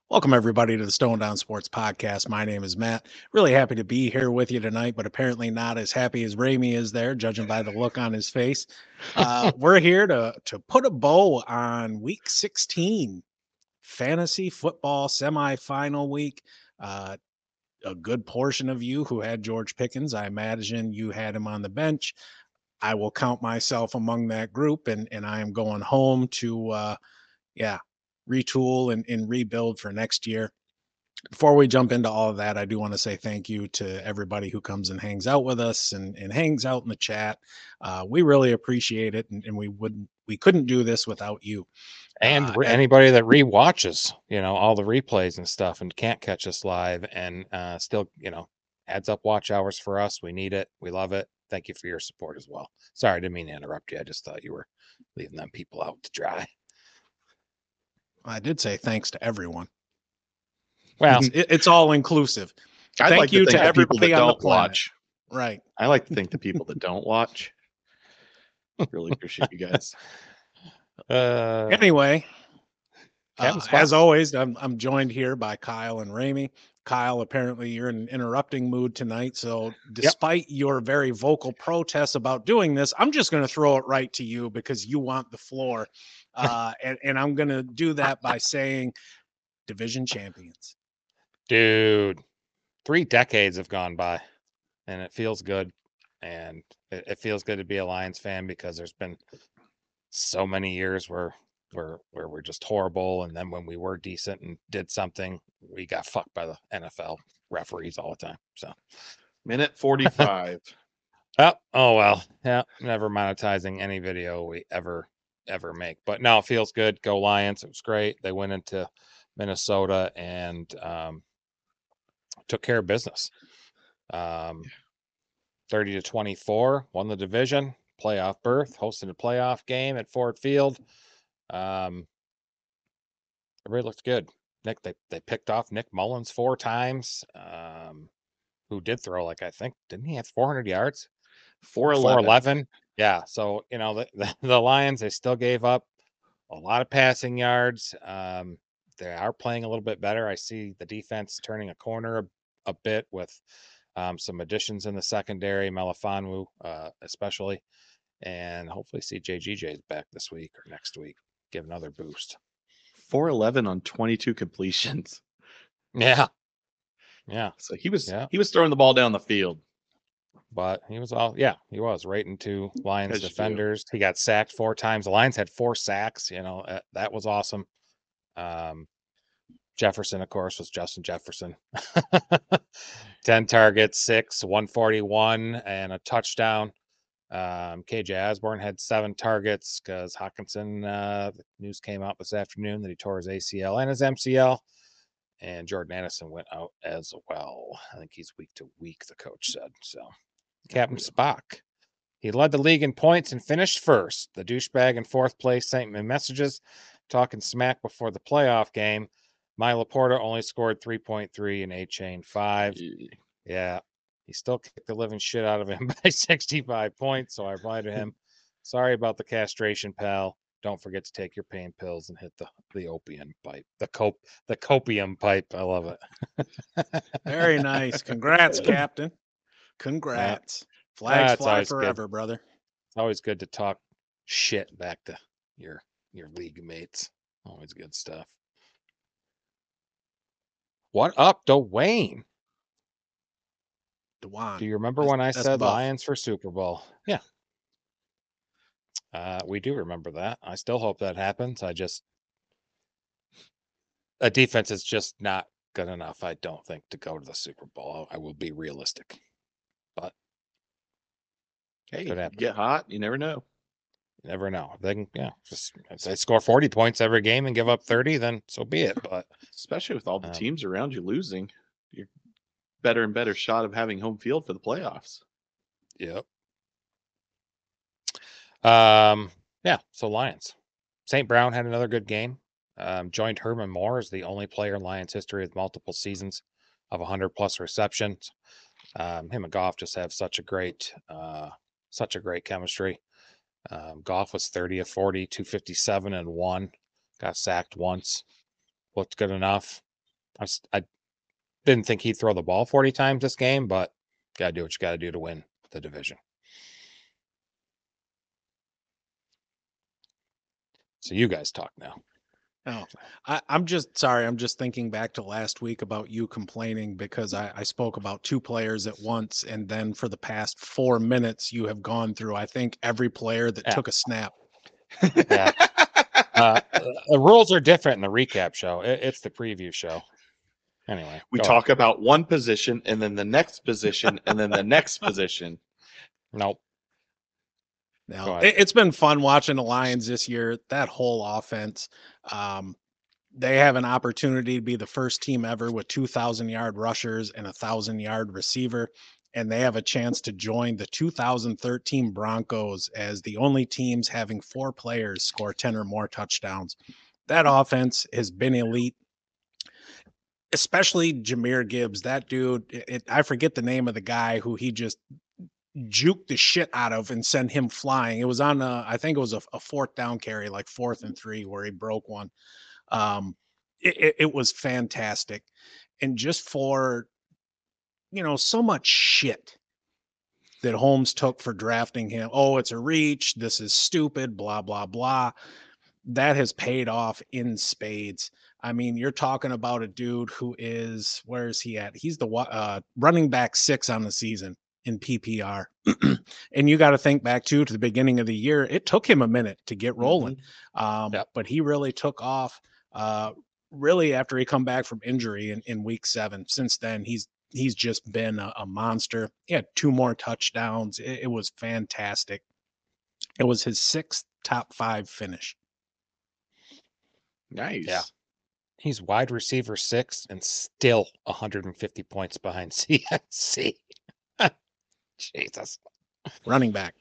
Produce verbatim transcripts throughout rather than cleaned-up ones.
Welcome, everybody, to the Stone Down Sports Podcast. My name is Matt. Really happy to be here with you tonight, but apparently not as happy as Ramey is there, judging by the look on his face. Uh, we're here to, to put a bow on week sixteen, fantasy football semifinal week. Uh, a good portion of you who had George Pickens, I imagine you had him on the bench. I will count myself among that group, and, and I am going home to, uh, yeah, retool and, and rebuild for next year. Before we jump into all of that, I do want to say thank you to everybody who comes and hangs out with us and, and hangs out in the chat. Uh, we really appreciate it, and, and we wouldn't, we couldn't do this without you. And Uh, re- at, anybody that re-watches, you know, all the replays and stuff and can't catch us live and uh, still, you know, adds up watch hours for us. We need it. We love it. Thank you for your support as well. Sorry, I didn't mean to interrupt you. I just thought you were leaving them people out to dry. I did say thanks to everyone. Well, It's, it, it's all inclusive. I'd Thank like to you think to the people everybody that on the don't planet. watch. Right. I like to think the people that don't watch. Really appreciate you guys. uh, Anyway, Captain uh, Spot. as always, I'm, I'm joined here by Kyle and Ramey. Kyle, apparently you're in an interrupting mood tonight. So despite your very vocal protests about doing this, I'm just going to throw it right to you because you want the floor. Uh, and, and I'm going to do that by saying division champions. Dude, three decades have gone by and it feels good. And it, it feels good to be a Lions fan because there's been so many years where where where we're just horrible, and then when we were decent and did something, we got fucked by the N F L referees all the time. So Minute forty-five. oh, oh well, yeah, never monetizing any video we ever ever make. But no, it feels good. Go Lions. It was great. They went into Minnesota and um, took care of business. Um, thirty to twenty-four, won the division, playoff berth, hosted a playoff game at Ford Field. Um, it really looked good. Nick, they, they picked off Nick Mullins four times, um, who did throw, like, I think, didn't he have four hundred yards? four eleven. four eleven. Yeah. So, you know, the, the, the Lions, they still gave up a lot of passing yards. Um, they are playing a little bit better. I see the defense turning a corner a, a bit with um, some additions in the secondary, Melifonwu, uh, especially, and hopefully see J G J's back this week or next week, give another boost. four eleven on twenty-two completions. Yeah. Yeah. So he was yeah. he was throwing the ball down the field. But he was all, yeah, he was right into Lions As you do. defenders. He got sacked four times. The Lions had four sacks. You know, uh, that was awesome. Um, Jefferson, of course, was Justin Jefferson. ten targets, six, one forty-one, and a touchdown. Um, K J Osborne had seven targets because Hawkinson, uh, the news came out this afternoon that he tore his A C L and his M C L. And Jordan Addison went out as well. I think he's week to week, the coach said. So, Captain Spock. He led the league in points and finished first. The douchebag in fourth place sent me messages talking smack before the playoff game. My Laporta only scored three point three and A-Chain five. Yeah, he still kicked the living shit out of him by sixty-five points, so I replied to him, sorry about the castration, pal. Don't forget to take your pain pills and hit the, the opium pipe. The cope the copium pipe. I love it. Very nice. Congrats, Captain. Congrats. Flags That's fly always forever, good. brother. It's always good to talk shit back to your your league mates. Always good stuff. What up, Dwayne? Dewan. Do you remember That's- when I that's said Buff. Lions for Super Bowl? Yeah. Uh, we do remember that. I still hope that happens. I just a defense is just not good enough, I don't think, to go to the Super Bowl. I will be realistic. But Hey, could you happen. get hot, you never know. You never know. They can, yeah, just if they score forty points every game and give up thirty, then so be it. But Especially with all the Um, teams around you losing, you're better and better shot of having home field for the playoffs. yep. Um, yeah, so Lions. Saint Brown had another good game. Um, joined Herman Moore as the only player in Lions history with multiple seasons of one hundred plus receptions. Um, him and Goff just have such a great, uh, such a great chemistry. Um, Goff was thirty of forty, two fifty-seven and one. Got sacked once. Looked good enough. I, s- I didn't think he'd throw the ball forty times this game, but got to do what you got to do to win the division. So you guys talk now. Oh, I, I'm just sorry. I'm just thinking back to last week about you complaining because I, I spoke about two players at once. And then for the past four minutes, you have gone through, I think, every player that Yeah. took a snap. Yeah. Uh, the rules are different in the recap show. It, it's the preview show. Anyway, We go talk ahead. about one position and then the next position and then the next position. Nope. No, Go ahead. it, it's been fun watching the Lions this year. That whole offense. Um, they have an opportunity to be the first team ever with two thousand yard rushers and a thousand yard receiver. And they have a chance to join the two thousand thirteen Broncos as the only teams having four players score ten or more touchdowns. That offense has been elite, especially Jahmyr Gibbs. That dude, it, it, I forget the name of the guy who he just juked the shit out of and sent him flying. It was on a, I think it was a, a fourth down carry, like fourth and three, where he broke one. Um, it, it, it was fantastic. And just for, you know, so much shit that Holmes took for drafting him. Oh, it's a reach. This is stupid, blah, blah, blah. That has paid off in spades. I mean, you're talking about a dude who is, where is he at? He's the uh, running back six on the season in P P R. And you got to think back too to the beginning of the year. It took him a minute to get rolling. Mm-hmm. Um, yep. But he really took off uh, really after he come back from injury in, in week seven. Since then, he's he's just been a, a monster. He had two more touchdowns. It, it was fantastic. It was his sixth top five finish. Nice. Yeah. He's wide receiver six and still one hundred fifty points behind C M C. Jesus. Running back.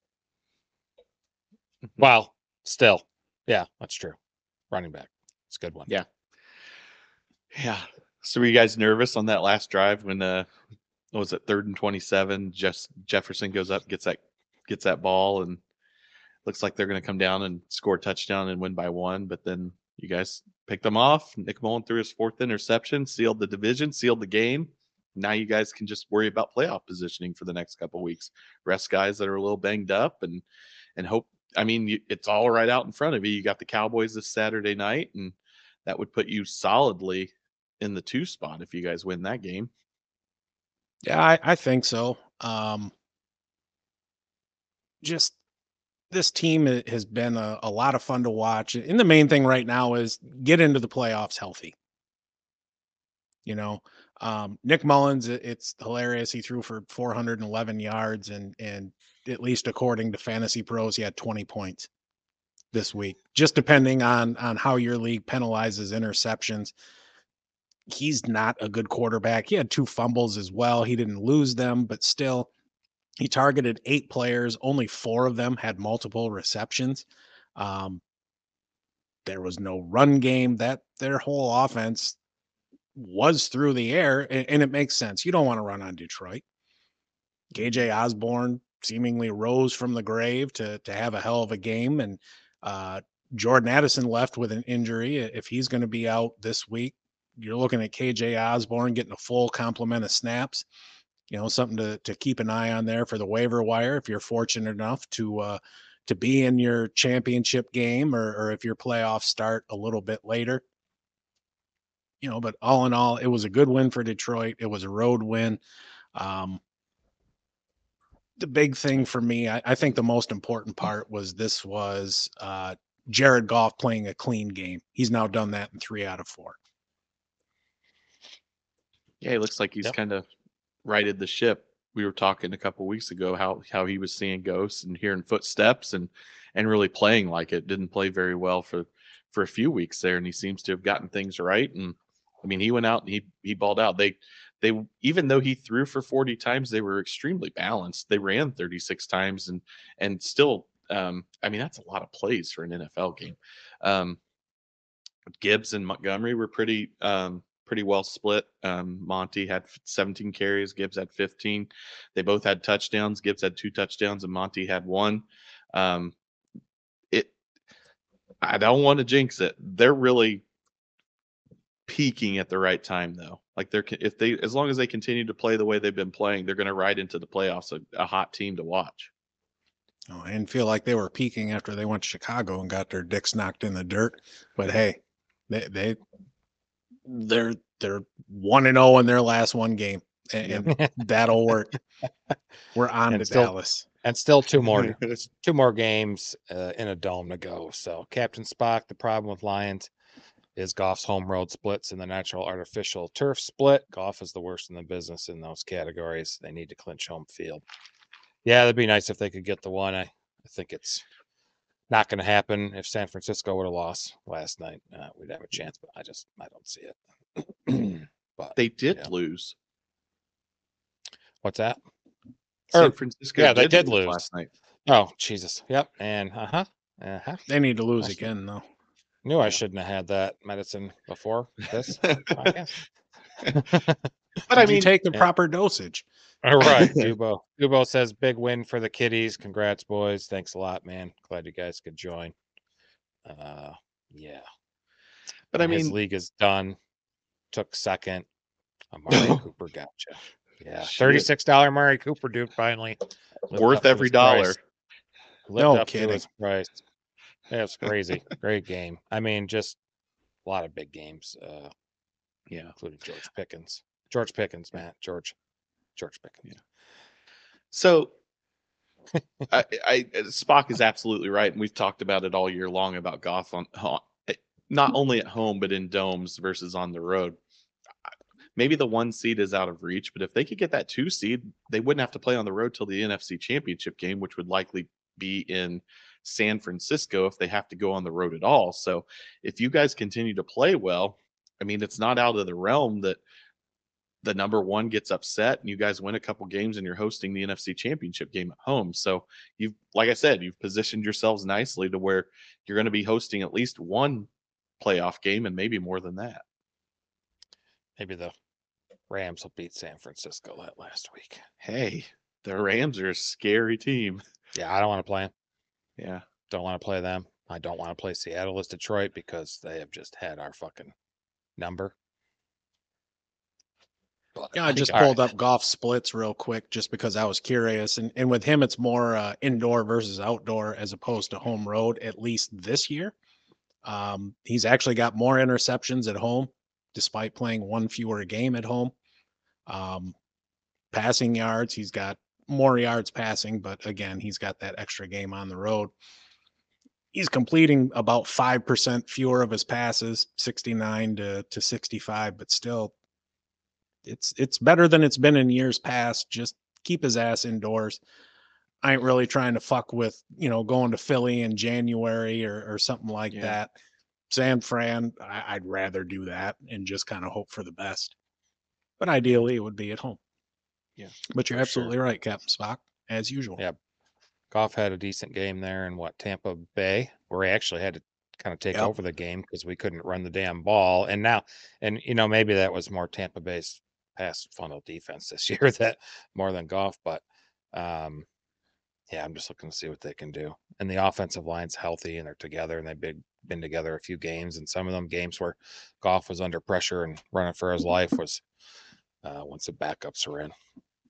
Well, still. Yeah, that's true. Running back. It's a good one. Yeah. Yeah. So were you guys nervous on that last drive when uh what was it, third and twenty-seven? Just Jefferson goes up, gets that gets that ball, and looks like they're gonna come down and score a touchdown and win by one, but then you guys picked them off. Nick Mullen threw his fourth interception, sealed the division, sealed the game. Now you guys can just worry about playoff positioning for the next couple of weeks. Rest guys that are a little banged up and and hope. I mean, you, it's all right out in front of you. You got the Cowboys this Saturday night, and that would put you solidly in the two spot if you guys win that game. Yeah, I, I think so. Um, just this team has been a, a lot of fun to watch. And the main thing right now is get into the playoffs healthy. You know, um, Nick Mullins, it's hilarious. He threw for four hundred eleven yards and, and at least according to Fantasy Pros, he had twenty points this week, just depending on, on how your league penalizes interceptions. He's not a good quarterback. He had two fumbles as well. He didn't lose them, but still he targeted eight players. Only four of them had multiple receptions. Um, there was no run game. That their whole offense was through the air, and, and it makes sense. You don't want to run on Detroit. K J Osborne seemingly rose from the grave to to have a hell of a game, and uh, Jordan Addison left with an injury. If he's going to be out this week, you're looking at K J Osborne getting a full complement of snaps. You know, something to to keep an eye on there for the waiver wire if you're fortunate enough to uh, to be in your championship game, or, or if your playoffs start a little bit later. You know, but all in all, it was a good win for Detroit. It was a road win. Um, the big thing for me, I, I think the most important part was this was uh, Jared Goff playing a clean game. He's now done that in three out of four. Yeah, he looks like he's Yep. kind of righted the ship. We were talking a couple weeks ago how how he was seeing ghosts and hearing footsteps and and really playing like it. Didn't play very well for for a few weeks there, and he seems to have gotten things right. And I mean, he went out and he he balled out. They they even though he threw for forty times, they were extremely balanced. They ran thirty-six times and and still, um, I mean, that's a lot of plays for an N F L game. Um, Gibbs and Montgomery were pretty um, pretty well split. Um, Monty had seventeen carries, Gibbs had fifteen. They both had touchdowns. Gibbs had two touchdowns, and Monty had one. Um, it. I don't want to jinx it. They're really peaking at the right time though. Like they're if they as long as they continue to play the way they've been playing, they're going to ride into the playoffs a, a hot team to watch. Oh, I didn't feel like they were peaking after they went to Chicago and got their dicks knocked in the dirt. But hey, they they they're they're one and zero in their last one game, and, and that'll work. We're on And to still- Dallas. And still two more two more games uh, in a dome to go. So Captain Spock, the problem with Lions is Goff's home road splits and the natural artificial turf split. Goff is the worst in the business in those categories. They need to clinch home field. Yeah, that'd be nice if they could get the one. I, I think it's not going to happen. If San Francisco would have lost last night, uh, we'd have a chance, but I just I don't see it. But They did yeah. lose. What's that? San Or- Francisco yeah, they did lose. last night. Oh, Jesus. Yep. And uh-huh. Uh-huh. They need to lose That's- again, though. Knew I Yeah. shouldn't have had that medicine before this podcast. But I Did you mean, take the yeah. proper dosage? All right, Dubo. Dubo says big win for the kiddies. Congrats, boys. Thanks a lot, man. Glad you guys could join. Uh, yeah. but I And his mean, league is done. Took second. Amari Cooper gotcha. Yeah, Shit. thirty-six dollar Amari Cooper dude finally lived worth up to every his dollar. price. Lived No up to kidding. his price. Yeah, it's crazy. Great game. I mean, just a lot of big games. Uh, Yeah. including George Pickens. George Pickens, Matt. George. George Pickens. So I, I Spock is absolutely right, and we've talked about it all year long about Goff on not only at home but in domes versus on the road. Maybe the one seed is out of reach, but if they could get that two seed, they wouldn't have to play on the road till the N F C Championship game, which would likely be in San Francisco if they have to go on the road at all. So if you guys continue to play well, I mean, it's not out of the realm that the number one gets upset and you guys win a couple games and you're hosting the N F C Championship game at home. So you've, like I said, you've positioned yourselves nicely to where you're going to be hosting at least one playoff game and maybe more than that. Maybe the Rams will beat San Francisco that last week. Hey, the Rams are a scary team. Yeah, I don't want to play them. Yeah. Don't want to play them. I don't want to play Seattle as Detroit because they have just had our fucking number. But, Yeah, I just all pulled right. up golf splits real quick just because I was curious. And and with him, it's more uh, indoor versus outdoor as opposed to home road, at least this year. Um, he's actually got more interceptions at home, despite playing one fewer game at home. Um, passing yards, he's got more yards passing, but again, he's got that extra game on the road. He's completing about five percent fewer of his passes, sixty-nine to, to sixty-five, but still it's it's better than it's been in years past. Just keep his ass indoors. I ain't really trying to fuck with, you know, going to Philly in January or, or something like Yeah. that. San Fran, I, I'd rather do that and just kind of hope for the best. But ideally, it would be at home. Yeah, But you're for sure. absolutely right, Captain Spock, as usual. Yeah. Goff had a decent game there in what, Tampa Bay, where he actually had to kind of take Yep. over the game because we couldn't run the damn ball. And now, and you know, maybe that was more Tampa Bay's pass funnel defense this year that more than Goff. But um, yeah, I'm just looking to see what they can do. And the offensive line's healthy and they're together and they've been, been together a few games. And some of them games where Goff was under pressure and running for his life was uh, once the backups are in.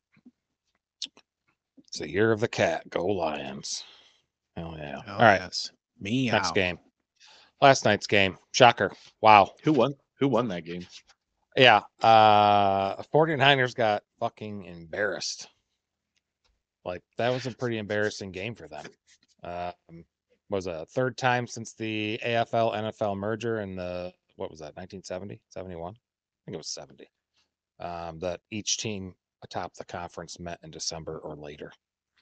It's the year of the cat. Go Lions. Oh, yeah. Oh, All right. yes. Me Next out. game. Last night's game. Shocker. Wow. Who won? Who won that game? Yeah. Uh 49ers got fucking embarrassed. Like that was a pretty embarrassing game for them. Um was a third time since the A F L N F L merger in the what was that, nineteen seventy, seventy-one? I think it was seventy. Um, that each team atop the conference met in December or later.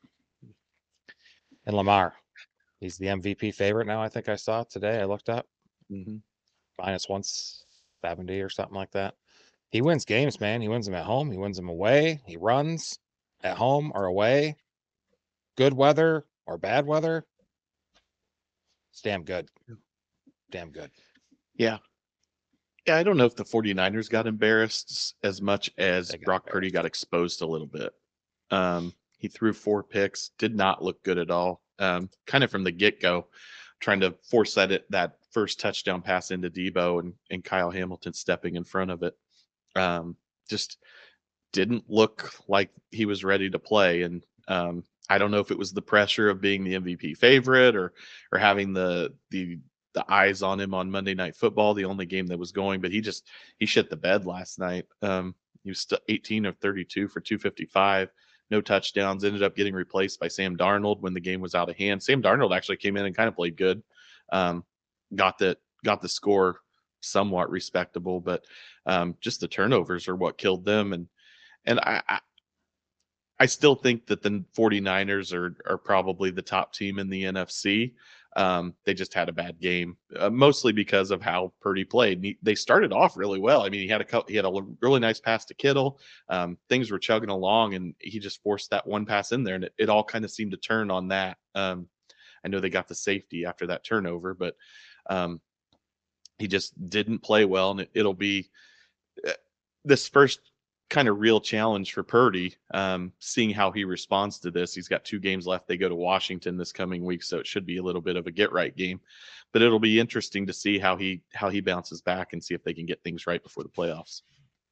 And Lamar, he's the M V P favorite now. I think I saw today. I looked up Mm-hmm. minus one seventy or something like that. He wins games, man. He wins them at home. He wins them away. He runs at home or away. Good weather or bad weather. It's damn good. Damn good. Yeah. Yeah, I don't know if the 49ers got embarrassed as much as They got Brock Purdy got exposed a little bit. Um, he threw four picks, did not look good at all. Um, kind of from the get-go, trying to force that it, that first touchdown pass into Debo and, and Kyle Hamilton stepping in front of it. Um, just didn't look like he was ready to play. And um, I don't know if it was the pressure of being the M V P favorite or or having the the the eyes on him on Monday Night Football, the only game that was going, but he just he shit the bed last night. Um, he was st- eighteen of thirty-two for two fifty-five, no touchdowns, ended up getting replaced by Sam Darnold when the game was out of hand. Sam Darnold actually came in and kind of played good. Um, got the got the score somewhat respectable, but um, just the turnovers are what killed them. And and I, I I still think that the 49ers are are probably the top team in the N F C. Um, they just had a bad game, uh, mostly because of how Purdy played. He, they started off really well. I mean, he had a couple, he had a really nice pass to Kittle. Um, things were chugging along, and he just forced that one pass in there, and it, it all kind of seemed to turn on that. Um, I know they got the safety after that turnover, but um, he just didn't play well, and it, it'll be uh, this first kind of real challenge for Purdy, um, seeing how he responds to this. He's got two games left. They go to Washington this coming week, so it should be a little bit of a get right game. But it'll be interesting to see how he how he bounces back and see if they can get things right before the playoffs.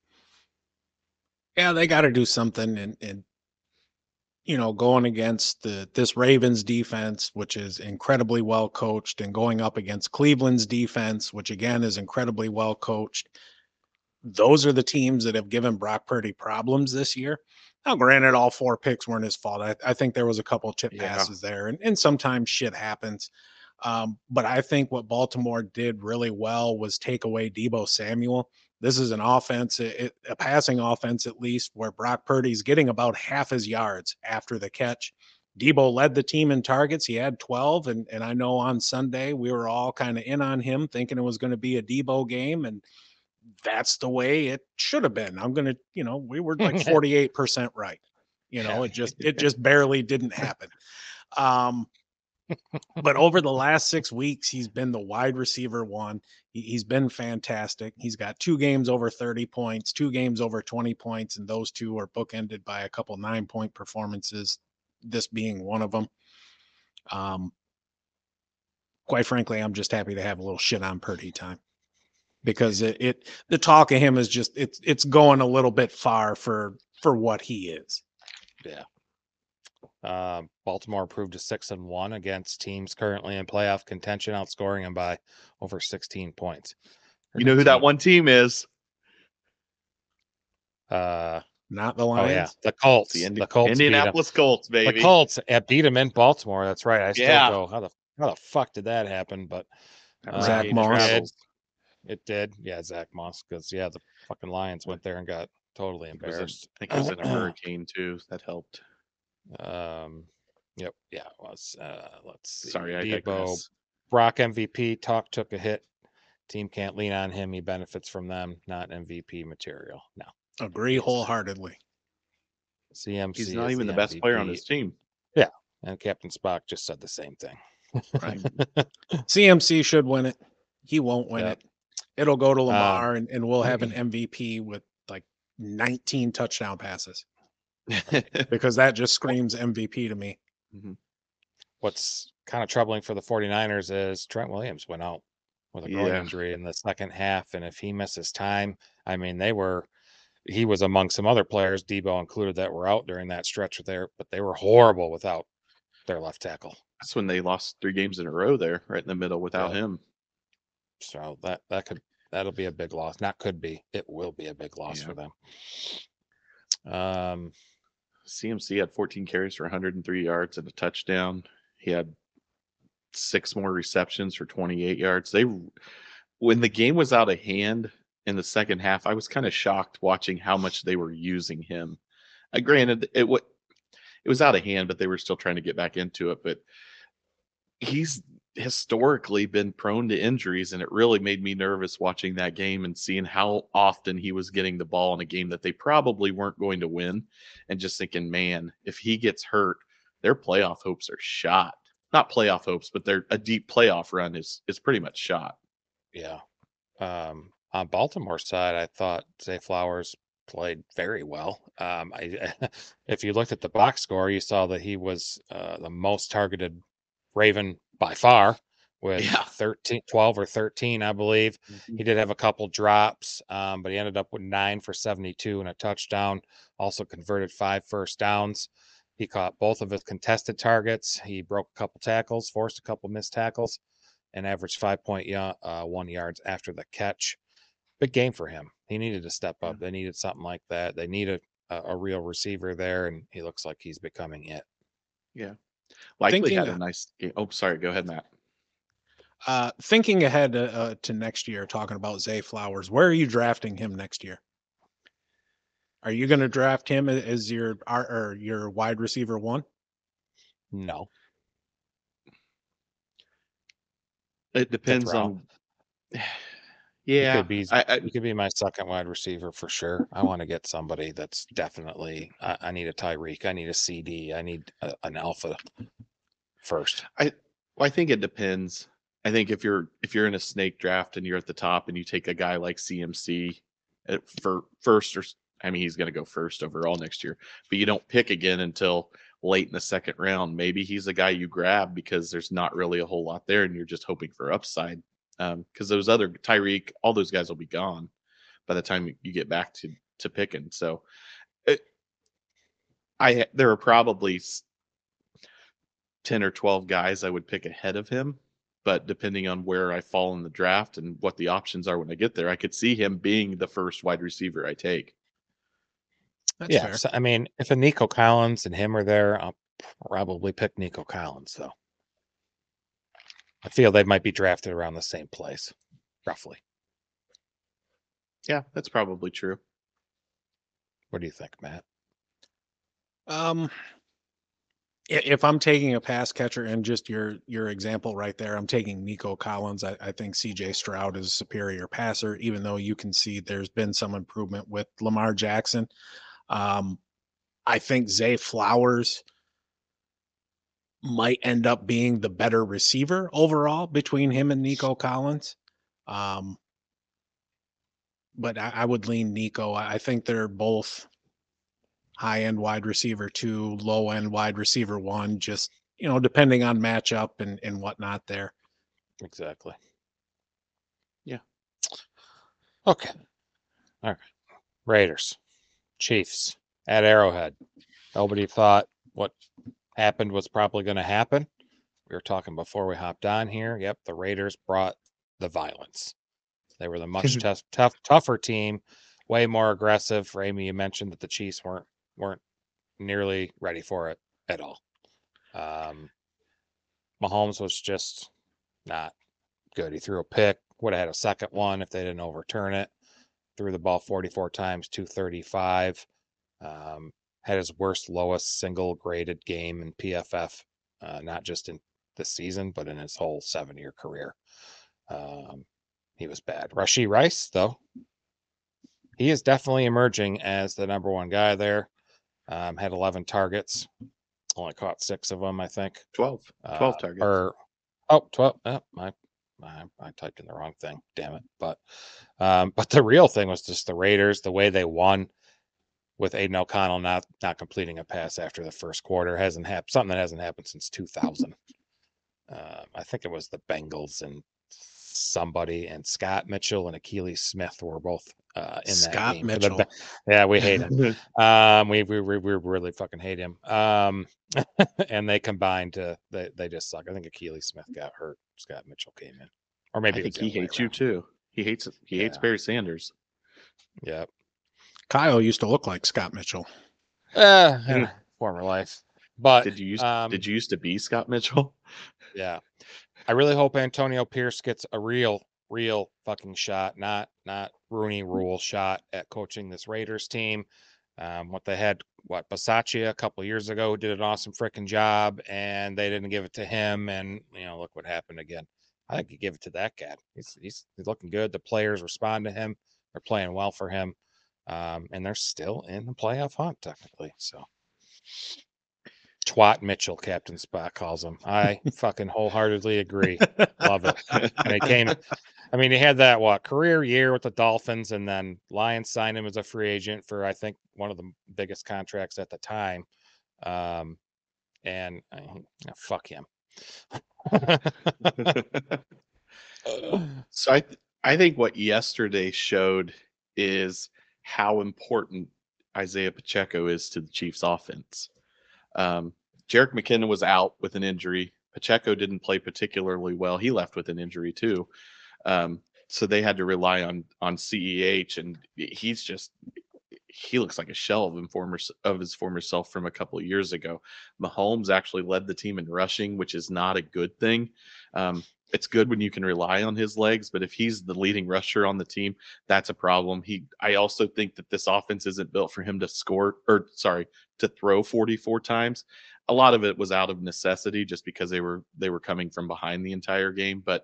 Yeah, they got to do something, and and you know, going against the this Ravens defense, which is incredibly well coached, and going up against Cleveland's defense, which again is incredibly well coached. Those are the teams that have given Brock Purdy problems this year. Now, granted, all four picks weren't his fault. I, I think there was a couple of chip Yeah. passes there, and, and sometimes shit happens. Um, but I think what Baltimore did really well was take away Deebo Samuel. This is an offense, it, a passing offense at least, where Brock Purdy's getting about half his yards after the catch. Deebo led the team in targets. He had twelve, and, and I know on Sunday we were all kind of in on him, thinking it was going to be a Deebo game, and that's the way it should have been. I'm going to, you know, we were like forty-eight percent right. You know, it just, it just barely didn't happen. Um, but over the last six weeks, he's been the wide receiver one. He, he's been fantastic. He's got two games over thirty points, two games over twenty points, and those two are bookended by a couple nine point performances, this being one of them. Um, quite frankly, I'm just happy to have a little shit on Purdy time. Because it, it the talk of him is just it's it's going a little bit far for for what he is. Yeah. Um, Baltimore improved to six and one against teams currently in playoff contention, outscoring them by over sixteen points. You know who that one team is? Uh, Not the oh Lions. yeah, the Colts. The, Indi- the Colts, beat 'em. Indianapolis Colts, baby. The Colts uh, beat them in Baltimore. That's right. I still Yeah. go, how the how the fuck did that happen? But uh, Zach it Moss. did. It did. Yeah, Zach Moss. Because yeah, the fucking Lions went there and got totally It was in- embarrassed. I think it was in a hurricane too. That helped. Um, yep, yeah, it was. Uh, let's see. Sorry, I Debo, digress. Brock M V P. Talk took a hit. Team can't lean on him. He benefits from them. Not M V P material. No. Agree wholeheartedly. C M C. He's not is even the best player on M V P. his team. Yeah, and Captain Spock just said the same thing. Right. C M C should win it. He won't win Yep. it. It'll go to Um, Lamar, and, and we'll have an M V P with like nineteen touchdown passes, because that just screams M V P to me. What's kind of troubling for the 49ers is Trent Williams went out with a groin Yeah. injury in the second half. And if he misses time, I mean, they were, he was among some other players, Debo included, that were out during that stretch there, but they were horrible without their left tackle. That's when they lost three games in a row there, right in the middle without Yeah. him. So that, that could, that'll be a big loss. Not could be, it will be a big loss Yeah. for them. Um, C M C had fourteen carries for one hundred three yards and a touchdown. He had six more receptions for twenty-eight yards. They, when the game was out of hand in the second half, I was kind of shocked watching how much they were using him. Uh, granted, it what it was out of hand, but they were still trying to get back into it. But he's historically been prone to injuries, and it really made me nervous watching that game and seeing how often he was getting the ball in a game that they probably weren't going to win, and just thinking, man, if he gets hurt, their playoff hopes are shot. Not playoff hopes, but their a deep playoff run is is pretty much shot. yeah. Um, on Baltimore's side, I thought Zay Flowers played very well. Um, I, if you looked at the box score, you saw that he was uh, the most targeted Raven by far, with Yeah. thirteen, twelve or thirteen, I believe. Mhm. He did have a couple drops, um, but he ended up with nine for seventy-two and a touchdown. Also converted five first downs. He caught both of his contested targets. He broke a couple tackles, forced a couple missed tackles, and averaged five point one yards after the catch. Big game for him. He needed to step up. They needed something like that. They needed a, a real receiver there, and he looks like he's becoming it. Yeah. Likely Thinking had a uh, nice game. Oh, sorry. Go ahead, Matt. uh, thinking ahead uh, uh, to next year, talking about Zay Flowers, where are you drafting him next year? Are you going to draft him a- as your ar- or your wide receiver one? No, It fifth depends round. on. He Yeah. could be I, I he could be my second wide receiver for sure. I want to get somebody that's definitely. I, I need a Tyreek. I need a C D. I need a, an alpha first. I well, I think it depends. I think if you're if you're in a snake draft and you're at the top and you take a guy like C M C at for first or s- I mean he's going to go first overall next year, but you don't pick again until late in the second round. Maybe he's the guy you grab because there's not really a whole lot there and you're just hoping for upside. Um, because those other Tyreek, all those guys will be gone by the time you get back to to picking. So it, I there are probably s- ten or twelve guys I would pick ahead of him. But depending on where I fall in the draft and what the options are when I get there, I could see him being the first wide receiver I take. That's Yeah, fair. so, I mean, if a Nico Collins and him are there, I'll probably pick Nico Collins though. I feel they might be drafted around the same place, roughly. Yeah, that's probably true. What do you think, Matt? Um, i- if I'm taking a pass catcher and just your your example right there, I'm taking Nico Collins. I, I think C J Stroud is a superior passer, even though you can see there's been some improvement with Lamar Jackson. Um, I think Zay Flowers might end up being the better receiver overall between him and Nico Collins. Um, but I, I would lean Nico. I, I think they're both high end wide receiver two, low end wide receiver one, just, you know, depending on matchup and, and whatnot there. Exactly. Yeah. Okay. All right. Raiders, Chiefs at Arrowhead. Nobody thought what happened was probably going to happen. We were talking before we hopped on here. Yep, the Raiders brought the violence. They were the much tough, tough, tougher team, way more aggressive. Ramey, you mentioned that the Chiefs weren't weren't nearly ready for it at all. Um, Mahomes was just not good. He threw a pick. Would have had a second one if they didn't overturn it. Threw the ball forty-four times, two thirty-five. Um, had his worst, lowest single graded game in P F F, uh, not just in this season, but in his whole seven year career. Um, he was bad. Rashee Rice, though, he is definitely emerging as the number one guy there. Um, had eleven targets, only caught six of them, I think. twelve. Uh, twelve targets. or oh, twelve. Oh, my, I, I typed in the wrong thing. Damn it. But um, but the real thing was just the Raiders, the way they won with Aiden O'Connell not not completing a pass after the first quarter hasn't happened. Something that hasn't happened since two thousand. Uh, I think it was the Bengals and somebody and Scott Mitchell and Achilles Smith were both uh, in that Scott game for the. Mitchell. Yeah, we hate him. Um, we, we we we really fucking hate him. Um, and they combined to they they just suck. I think Achilles Smith got hurt. Scott Mitchell came in, or maybe I it was think the he other way hates you around. too. He hates he hates Yeah. Barry Sanders. Yeah. Kyle used to look like Scott Mitchell. Uh, eh, former life, but Did you use um, did you used to be Scott Mitchell? yeah. I really hope Antonio Pierce gets a real, real fucking shot, not not Rooney Rule shot at coaching this Raiders team. Um, what they had, what Basaccia a couple years ago did an awesome freaking job, and they didn't give it to him, and you know, look what happened again. I think you give it to that guy. He's he's, he's looking good. The players respond to him. They're playing well for him, um, and they're still in the playoff hunt technically. So. Twat Mitchell, Captain Spot calls him. I fucking wholeheartedly agree. Love it. And he came, I mean, he had that what career year with the Dolphins, and then Lions signed him as a free agent for I think one of the biggest contracts at the time. Um, and uh, fuck him. So I th- I think what yesterday showed is how important Isaiah Pacheco is to the Chiefs offense. Um, Jerick McKinnon was out with an injury. Pacheco didn't play particularly well. He left with an injury too. Um, so they had to rely on on C E H, and he's just he looks like a shell of him former of his former self from a couple of years ago. Mahomes actually led the team in rushing, which is not a good thing. Um, it's good when you can rely on his legs, but if he's the leading rusher on the team, that's a problem. He, I also think that this offense isn't built for him to score or sorry to throw forty-four times. A lot of it was out of necessity, just because they were they were coming from behind the entire game, but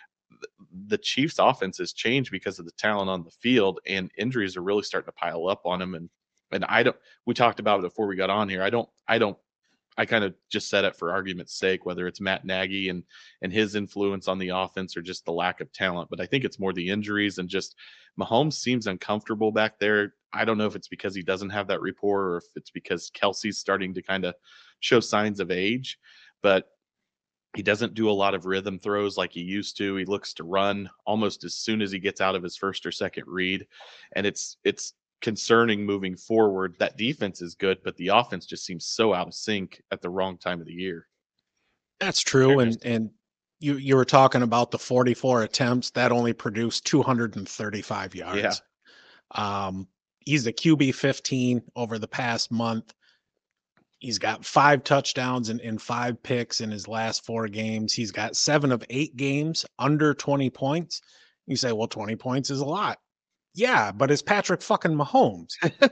the Chiefs offense has changed because of the talent on the field, and injuries are really starting to pile up on them. And and I don't we talked about it before we got on here. I don't I don't I kind of just said it for argument's sake, whether it's Matt Nagy and and his influence on the offense or just the lack of talent. But I think it's more the injuries and just Mahomes seems uncomfortable back there. I don't know if it's because he doesn't have that rapport or if it's because Kelsey's starting to kind of show signs of age, but he doesn't do a lot of rhythm throws like he used to. He looks to run almost as soon as he gets out of his first or second read. And it's it's concerning moving forward. That defense is good, but the offense just seems so out of sync at the wrong time of the year. That's true. And and you you were talking about the forty-four attempts that only produced two hundred thirty-five yards. Yeah. Um, he's a Q B fifteen over the past month. He's got five touchdowns and, and five picks in his last four games. He's got seven of eight games under twenty points. You say, well, twenty points is a lot. Yeah, but it's Patrick fucking Mahomes.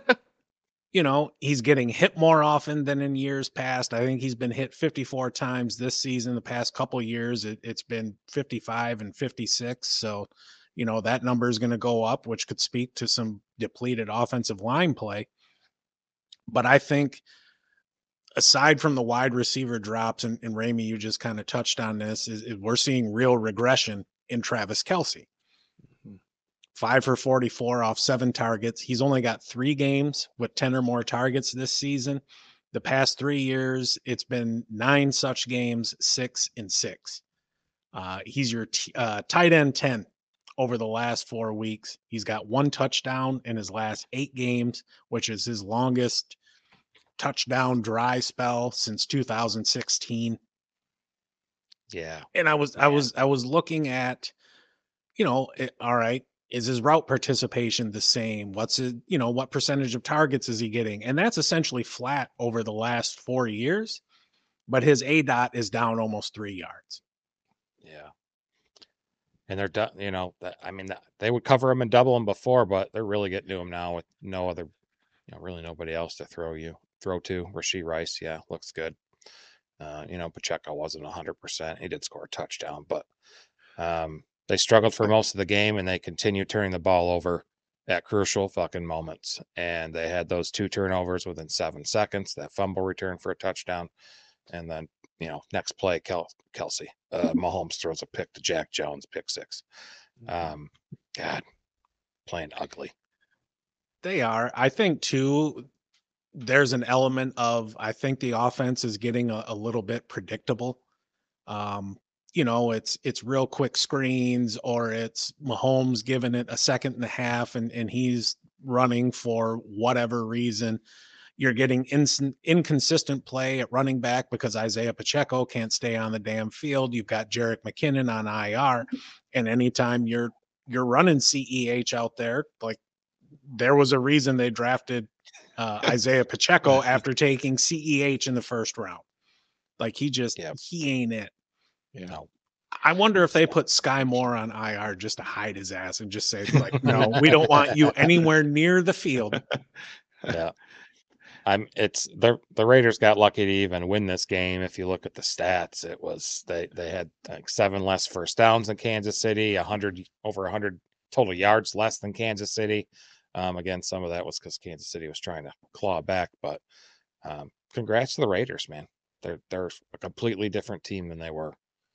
You know, he's getting hit more often than in years past. I think he's been hit fifty-four times this season. The past couple of years, it, it's been fifty-five and fifty-six. So, you know, that number is going to go up, which could speak to some depleted offensive line play. But I think aside from the wide receiver drops, and, and Ramey, you just kind of touched on this, is, is we're seeing real regression in Travis Kelce. Mm-hmm. Five for forty-four off seven targets. He's only got three games with ten or more targets this season. The past three years, it's been nine such games, six and six. Uh, he's your t- uh, tight end ten over the last four weeks. He's got one touchdown in his last eight games, which is his longest touchdown dry spell since two thousand sixteen. Yeah. And I was, Man. I was, I was looking at, you know, it, all right, is his route participation the same? What's it, you know, what percentage of targets is he getting? And that's essentially flat over the last four years, but his A DOT is down almost three yards. Yeah. And they're done, you know, that, I mean, they would cover him and double him before, but they're really getting to him now with no other, you know, really nobody else to throw you. Throw to Rashee Rice, yeah, looks good. Uh, you know, Pacheco wasn't one hundred percent. He did score a touchdown, but um, they struggled for most of the game, and they continued turning the ball over at crucial fucking moments. And they had those two turnovers within seven seconds, that fumble return for a touchdown, and then, you know, next play, Kel- Kelsey, uh, Mahomes throws a pick to Jack Jones, pick six. Um, God, playing ugly. They are. I think, too, there's an element of, I think the offense is getting a, a little bit predictable. Um, you know, it's it's real quick screens, or it's Mahomes giving it a second and a half and, and he's running for whatever reason. You're getting instant, inconsistent play at running back because Isaiah Pacheco can't stay on the damn field. You've got Jerick McKinnon on I R. And anytime you're you're running C E H out there, like there was a reason they drafted uh, Isaiah Pacheco after taking C E H in the first round. Like he just, yep. he ain't it. You know, I wonder if they put Sky Moore on I R just to hide his ass and just say, like, no, we don't want you anywhere near the field. Yeah. I'm it's the the Raiders got lucky to even win this game. If you look at the stats, it was they they had like seven less first downs than Kansas City, a hundred over a hundred total yards less than Kansas City. Um, again, some of that was because Kansas City was trying to claw back, but um, congrats to the Raiders, man. They're they're a completely different team than they were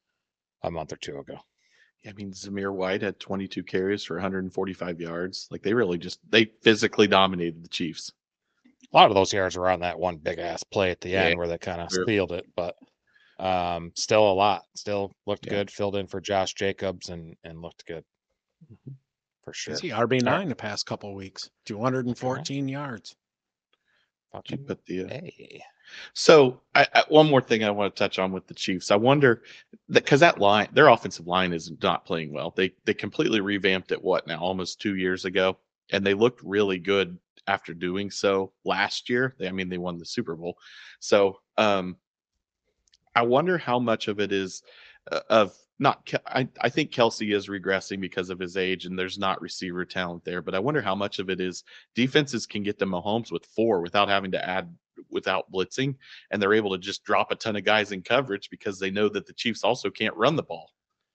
a month or two ago. Yeah, I mean, Zamir White had twenty-two carries for one hundred forty-five yards. Like they really just they physically dominated the Chiefs. A lot of those yards were on that one big ass play at the end yeah, where they kind of sure. sealed it, but Um, still a lot. Still looked Yeah. good. Filled in for Josh Jacobs and and looked good for sure. Is he R B All right. nine the past couple of weeks? two hundred fourteen yards. Did you Fucking put the uh, hey. So, I, I, one more thing I want to touch on with the Chiefs. I wonder that because that line, their offensive line is not playing well. They they completely revamped it. What now? Almost two years ago, and they looked really good after doing so last year. They, I mean, they won the Super Bowl. So, um, I wonder how much of it is uh, of not. Ke- I I think Kelsey is regressing because of his age, and there's not receiver talent there. But I wonder how much of it is defenses can get to Mahomes with four without having to add without blitzing, and they're able to just drop a ton of guys in coverage because they know that the Chiefs also can't run the ball.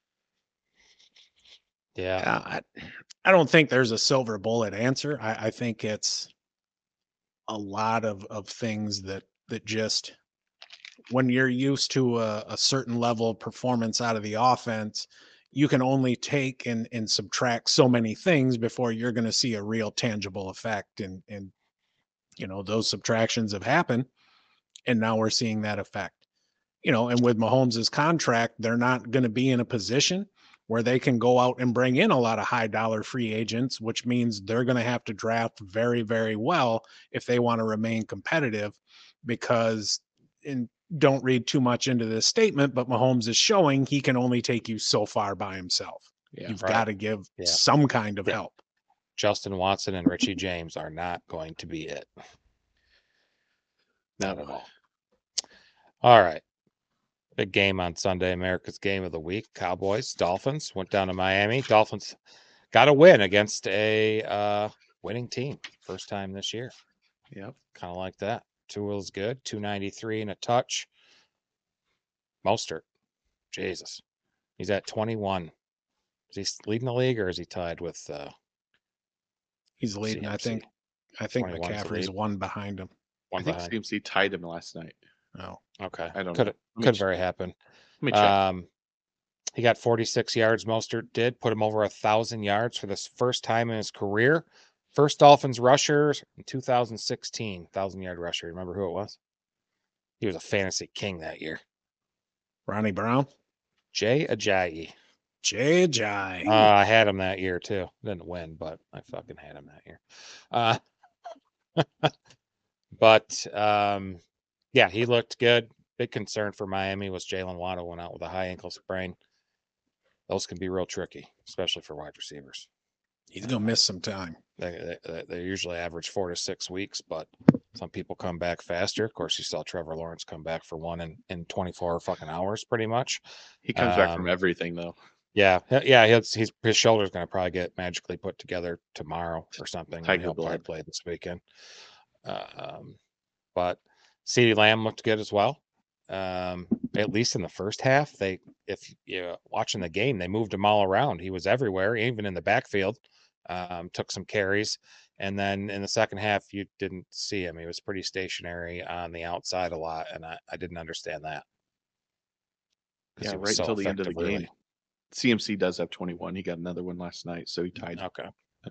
Yeah. Yeah, I, I don't think there's a silver bullet answer. I, I think it's a lot of of things that that just when you're used to a, a certain level of performance out of the offense, you can only take and and subtract so many things before you're going to see a real tangible effect. And and you know those subtractions have happened, and now we're seeing that effect. You know, and with Mahomes' contract, they're not going to be in a position where they can go out and bring in a lot of high dollar free agents, which means they're going to have to draft very, very well if they want to remain competitive. Because, and don't read too much into this statement, but Mahomes is showing he can only take you so far by himself. Yeah, You've right. got to give Yeah. some kind of Yeah. help. Justin Watson and Richie James are not going to be it. Not No. at all. All right. Big game on Sunday, America's game of the week. Cowboys, Dolphins went down to Miami. Dolphins got a win against a uh, winning team. First time this year. Yep. Kind of like that. Tua is good. two ninety-three and a touch. Mostert. Jesus. He's at twenty-one. Is he leading the league or is he tied with uh, He's leading. I C M C? think. I think twenty-one is the McCaffrey's lead. one behind him. One I think behind. C M C tied him last night. Oh, Okay. I don't could know. Let me could check. very happen. Let me check. Um, he got forty-six yards. Mostert did put him over a thousand yards for the first time in his career. First Dolphins rusher in two thousand sixteen, thousand yard rusher. Remember who it was? He was a fantasy king that year. Ronnie Brown, Jay Ajayi. Jay Jai. Uh, I had him that year too. Didn't win, but I fucking had him that year. Uh, but um, yeah, he looked good. Big concern for Miami was Jalen Waddle went out with a high ankle sprain. Those can be real tricky, especially for wide receivers. He's gonna miss some time. They, they, they usually average four to six weeks, but some people come back faster. Of course, you saw Trevor Lawrence come back for one in, in twenty-four fucking hours, pretty much. He comes back from Um, everything though. Yeah, he- yeah, he's, he's his shoulder's going to probably get magically put together tomorrow or something. and Tiger he'll probably blood. play this weekend. Uh, um, but CeeDee Lamb looked good as well. Um, at least in the first half, they if you're watching the game, they moved him all around. He was everywhere, even in the backfield. Um, took some carries, and then in the second half, you didn't see him. He was pretty stationary on the outside a lot, and I, I didn't understand that. 'Cause Yeah, he was right so until the end of the effective early. game. C M C does have twenty-one. He got another one last night, so he tied. Okay. But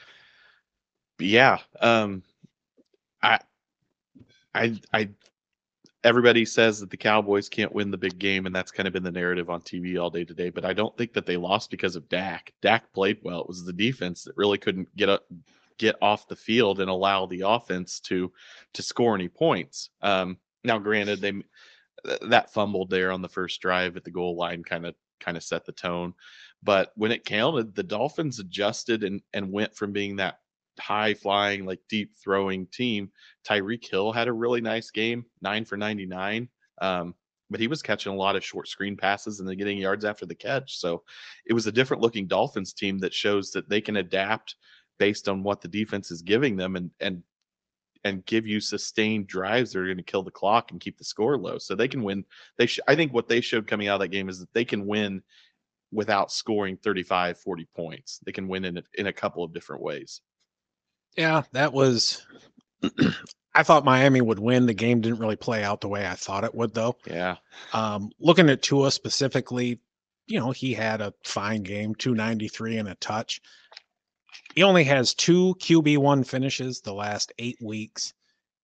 yeah, um, I, I, I. Everybody says that the Cowboys can't win the big game, and that's kind of been the narrative on T V all day today. But I don't think that they lost because of Dak. Dak played well. It was the defense that really couldn't get up, get off the field and allow the offense to to score any points. Um, now, granted, they that fumbled there on the first drive at the goal line kind of kind of set the tone. But when it counted, the Dolphins adjusted and and went from being that high flying, like deep throwing team. Tyreek Hill had a really nice game, nine for ninety-nine. Um, but he was catching a lot of short screen passes and then getting yards after the catch. So it was a different looking Dolphins team that shows that they can adapt based on what the defense is giving them and and and give you sustained drives that are going to kill the clock and keep the score low. So they can win. They sh- I think what they showed coming out of that game is that they can win without scoring thirty-five, forty points. They can win in a, in a couple of different ways. Yeah, that was. I thought Miami would win. The game didn't really play out the way I thought it would, though. Yeah. Um, looking at Tua specifically, you know, he had a fine game, two ninety-three and a touch. He only has two Q B one finishes the last eight weeks.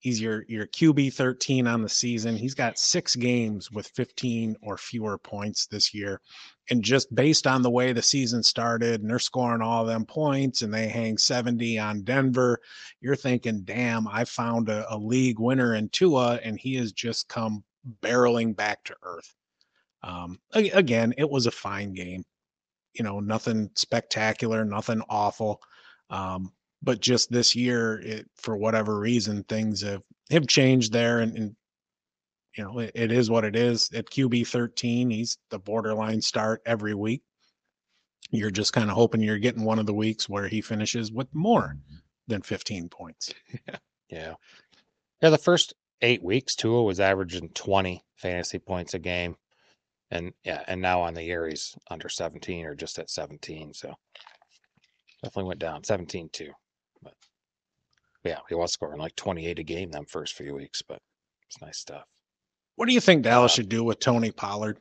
He's your your Q B thirteen on the season. He's got six games with fifteen or fewer points this year. And just based on the way the season started, and they're scoring all them points and they hang seventy on Denver, you're thinking, damn, I found a, a league winner in Tua, and he has just come barreling back to earth. Um, again, it was a fine game. You know, nothing spectacular, nothing awful. Um, but just this year, it, for whatever reason, things have, have changed there. And, and you know, it, it is what it is. At Q B thirteen, he's the borderline start every week. You're just kind of hoping you're getting one of the weeks where he finishes with more than fifteen points. Yeah. Yeah, the first eight weeks, Tua was averaging twenty fantasy points a game. And yeah, and now on the year he's under seventeen or just at seventeen. So definitely went down. seventeen too. But yeah, he was scoring like twenty-eight a game them first few weeks, but it's nice stuff. What do you think Dallas Uh, should do with Tony Pollard?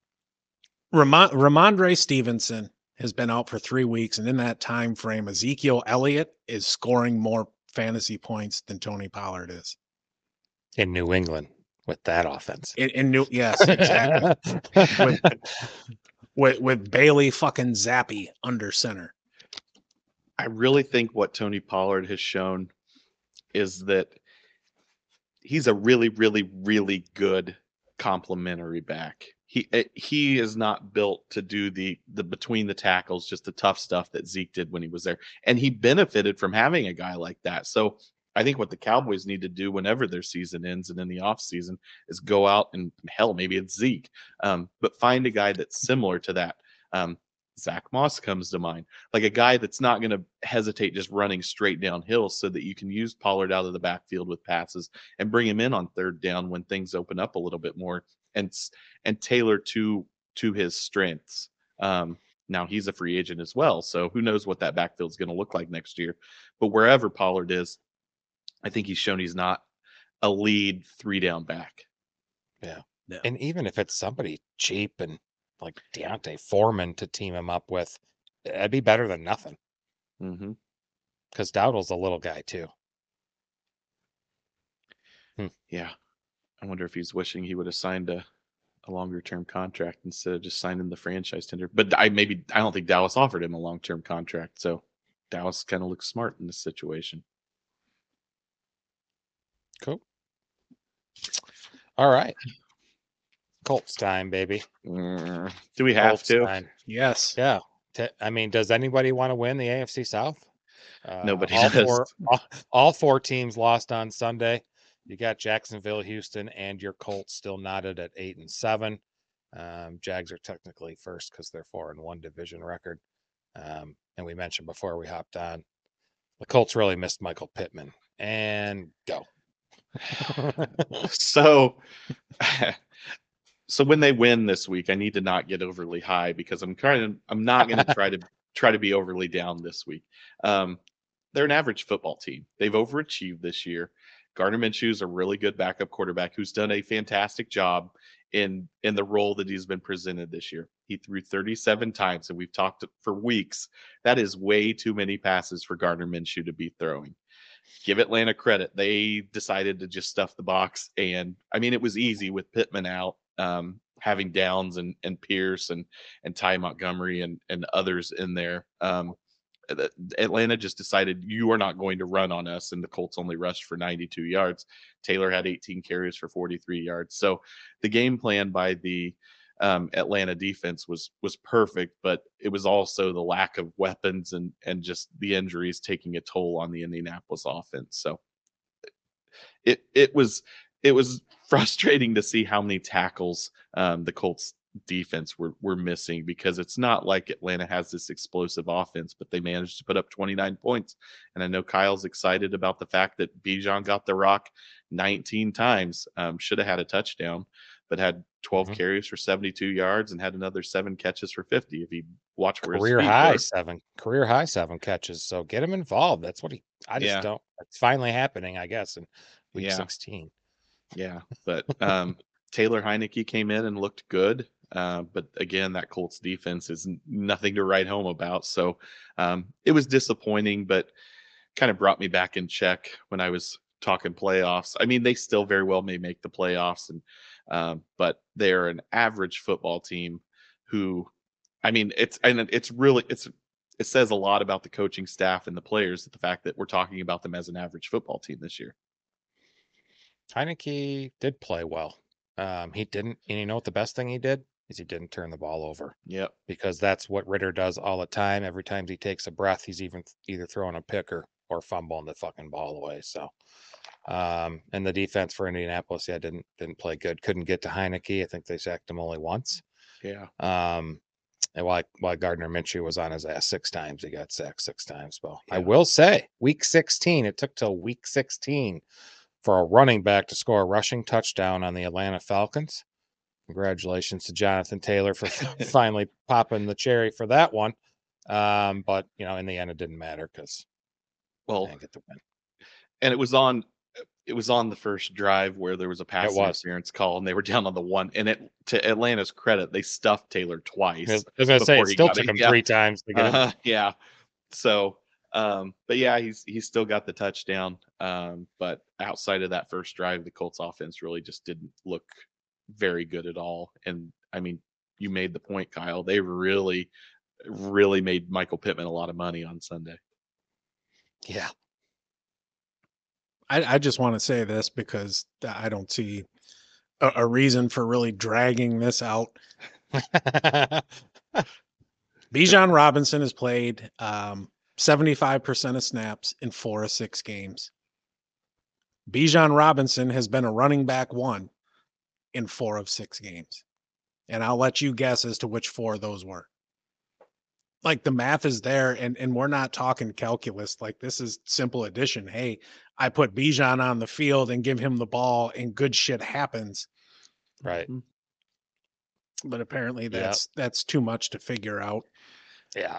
Ramon, Ramondre Stevenson has been out for three weeks, and in that time frame, Ezekiel Elliott is scoring more fantasy points than Tony Pollard is. In New England with that offense. In, in New, yes, exactly. with, with with Bailey fucking Zappi under center. I really think what Tony Pollard has shown is that he's a really, really, really good complementary back. He he is not built to do the the between the tackles, just the tough stuff that Zeke did when he was there, and he benefited from having a guy like that. So I think what the Cowboys need to do whenever their season ends and in the offseason is go out and hell, maybe it's Zeke, um, but find a guy that's similar to that. Um, Zach Moss comes to mind, like a guy that's not going to hesitate just running straight downhill so that you can use Pollard out of the backfield with passes and bring him in on third down when things open up a little bit more and and tailor to to his strengths. Um, now he's a free agent as well, so who knows what that backfield is going to look like next year. But wherever Pollard is, I think he's shown he's not a lead three down back. Yeah. Yeah. And even if it's somebody cheap and like Deontay Foreman to team him up with, that'd be better than nothing. Mm-hmm. Because Dowdle's a little guy too. Hmm. Yeah. I wonder if he's wishing he would have signed a, a longer term contract instead of just signing the franchise tender. But I maybe I don't think Dallas offered him a long term contract. So Dallas kind of looks smart in this situation. Cool. All right. Colts time, baby. Mm, do we have Colts to? time. Yes. Yeah. T- I mean, does anybody want to win the A F C South? Uh, Nobody all does. Four, all, all four teams lost on Sunday. You got Jacksonville, Houston, and your Colts still knotted at eight and seven. Um, Jags are technically first because they're four and one division record. Um, and we mentioned before we hopped on, the Colts really missed Michael Pittman. And go. so so when they win this week, I need to not get overly high because I'm kind of I'm not going to try to try to be overly down this week. Um, they're an average football team. They've overachieved this year. Gardner Minshew is a really good backup quarterback who's done a fantastic job in in the role that he's been presented this year. He threw thirty-seven times, and we've talked for weeks. That is way too many passes for Gardner Minshew to be throwing. Give Atlanta credit. They decided to just stuff the box. And I mean, it was easy with Pittman out, um, having Downs and, and Pierce and, and Ty Montgomery and, and others in there. Um, Atlanta just decided you are not going to run on us. And the Colts only rushed for ninety-two yards. Taylor had eighteen carries for forty-three yards. So the game plan by the Um, Atlanta defense was was perfect, but it was also the lack of weapons and and just the injuries taking a toll on the Indianapolis offense. So it it was it was frustrating to see how many tackles um, the Colts defense were were missing, because it's not like Atlanta has this explosive offense, but they managed to put up twenty-nine points. And I know Kyle's excited about the fact that Bijan got the rock nineteen times, um, should have had a touchdown, but had twelve mm-hmm. carries for seventy-two yards and had another seven catches for fifty. If he watched where career his feet high were. seven, career high seven catches. So get him involved. That's what he. I just Yeah. don't. It's finally happening, I guess, in week Yeah. sixteen. Yeah, but um, Taylor Heineke came in and looked good. Uh, but again, that Colts defense is nothing to write home about. So um, it was disappointing, but kind of brought me back in check when I was talking playoffs. I mean, they still very well may make the playoffs, and um, but they're an average football team who, I mean, it's and it's really it's it says a lot about the coaching staff and the players, the fact that we're talking about them as an average football team this year. Heineke did play well. Um, he didn't, and you know what the best thing he did is he didn't turn the ball over, Yep. because that's what Ritter does all the time. Every time he takes a breath, he's even either throwing a pick or, or fumbling the fucking ball away. So, um, and the defense for Indianapolis, yeah, didn't didn't play good. Couldn't get to Heineke. I think they sacked him only once. Yeah. Um, and while while Gardner Minshew was on his ass six times, he got sacked six times. Well, I Yeah. will say, week sixteen, it took till week sixteen for a running back to score a rushing touchdown on the Atlanta Falcons. Congratulations to Jonathan Taylor for finally popping the cherry for that one. Um, but you know, in the end, it didn't matter because Well, they didn't get the win. and it was on it was on the first drive where there was a pass It was. interference call and they were down on the one. And it, to Atlanta's credit, they stuffed Taylor I twice. was I was gonna say before it he still got took it. him Yeah. three times to get him. Uh-huh, yeah. So, um, but yeah, he's he's still got the touchdown. Um, but outside of that first drive, the Colts offense really just didn't look very good at all. And I mean, you made the point, Kyle. They really, really made Michael Pittman a lot of money on Sunday. Yeah. I, I just want to say this because I don't see a, a reason for really dragging this out. Bijan Robinson has played um, seventy-five percent of snaps in four of six games. Bijan Robinson has been a running back one in four of six games. And I'll let you guess as to which four those were. Like, the math is there, and, and we're not talking calculus. Like, this is simple addition. Hey, I put Bijan on the field and give him the ball, and good shit happens. Right. But apparently Yep. that's that's too much to figure out. Yeah.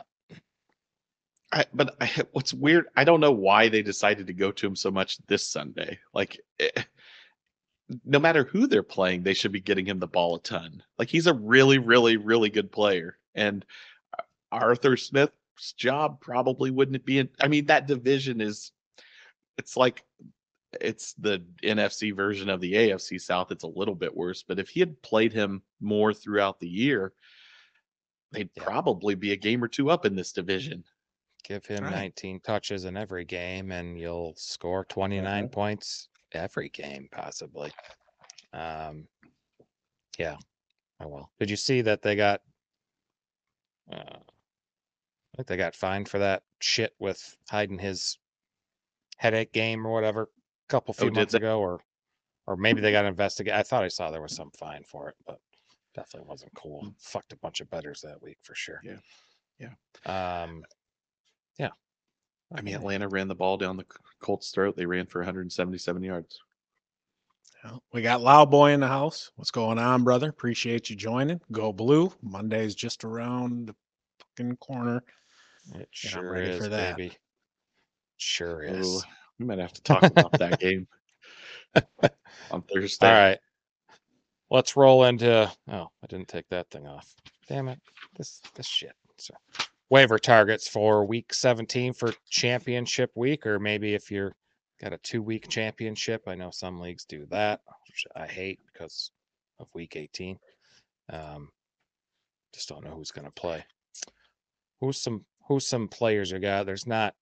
I, but I, what's weird, I don't know why they decided to go to him so much this Sunday. Like, eh, no matter who they're playing, they should be getting him the ball a ton. Like, he's a really, really, really good player. And Arthur Smith's job probably wouldn't be in. I mean, that division is, it's like, it's the N F C version of the A F C South. It's a little bit worse. But if he had played him more throughout the year, they'd Yeah. probably be a game or two up in this division. Give him Right. nineteen touches in every game, and you'll score twenty-nine Uh-huh. points every game, possibly. Um, yeah. Oh well. Did you see that they got? Uh, I think they got fined for that shit with hiding his headache game or whatever a couple few Oh, did months they? ago, or or maybe they got investigated. I thought I saw there was some fine for it, but definitely wasn't cool. Mm. Fucked a bunch of bettors that week for sure. Yeah. Yeah. Um, yeah. I mean, Okay. Atlanta ran the ball down the Colts' throat. They ran for one hundred seventy-seven yards. Well, we got Loud Boy in the house. What's going on, brother? Appreciate you joining. Go Blue. Monday's just around the fucking corner. It And I'm sure ready is, for that. baby. Sure Oh, is. we might have to talk about that game on Thursday. All right. Let's roll into. Oh, I didn't take that thing off. Damn it. This this shit. So waiver targets for week seventeen for championship week, or maybe if you're got a two week championship. I know some leagues do that, which I hate because of week eighteen. Um, just don't know who's going to play. Who's some who's some players you got? There's not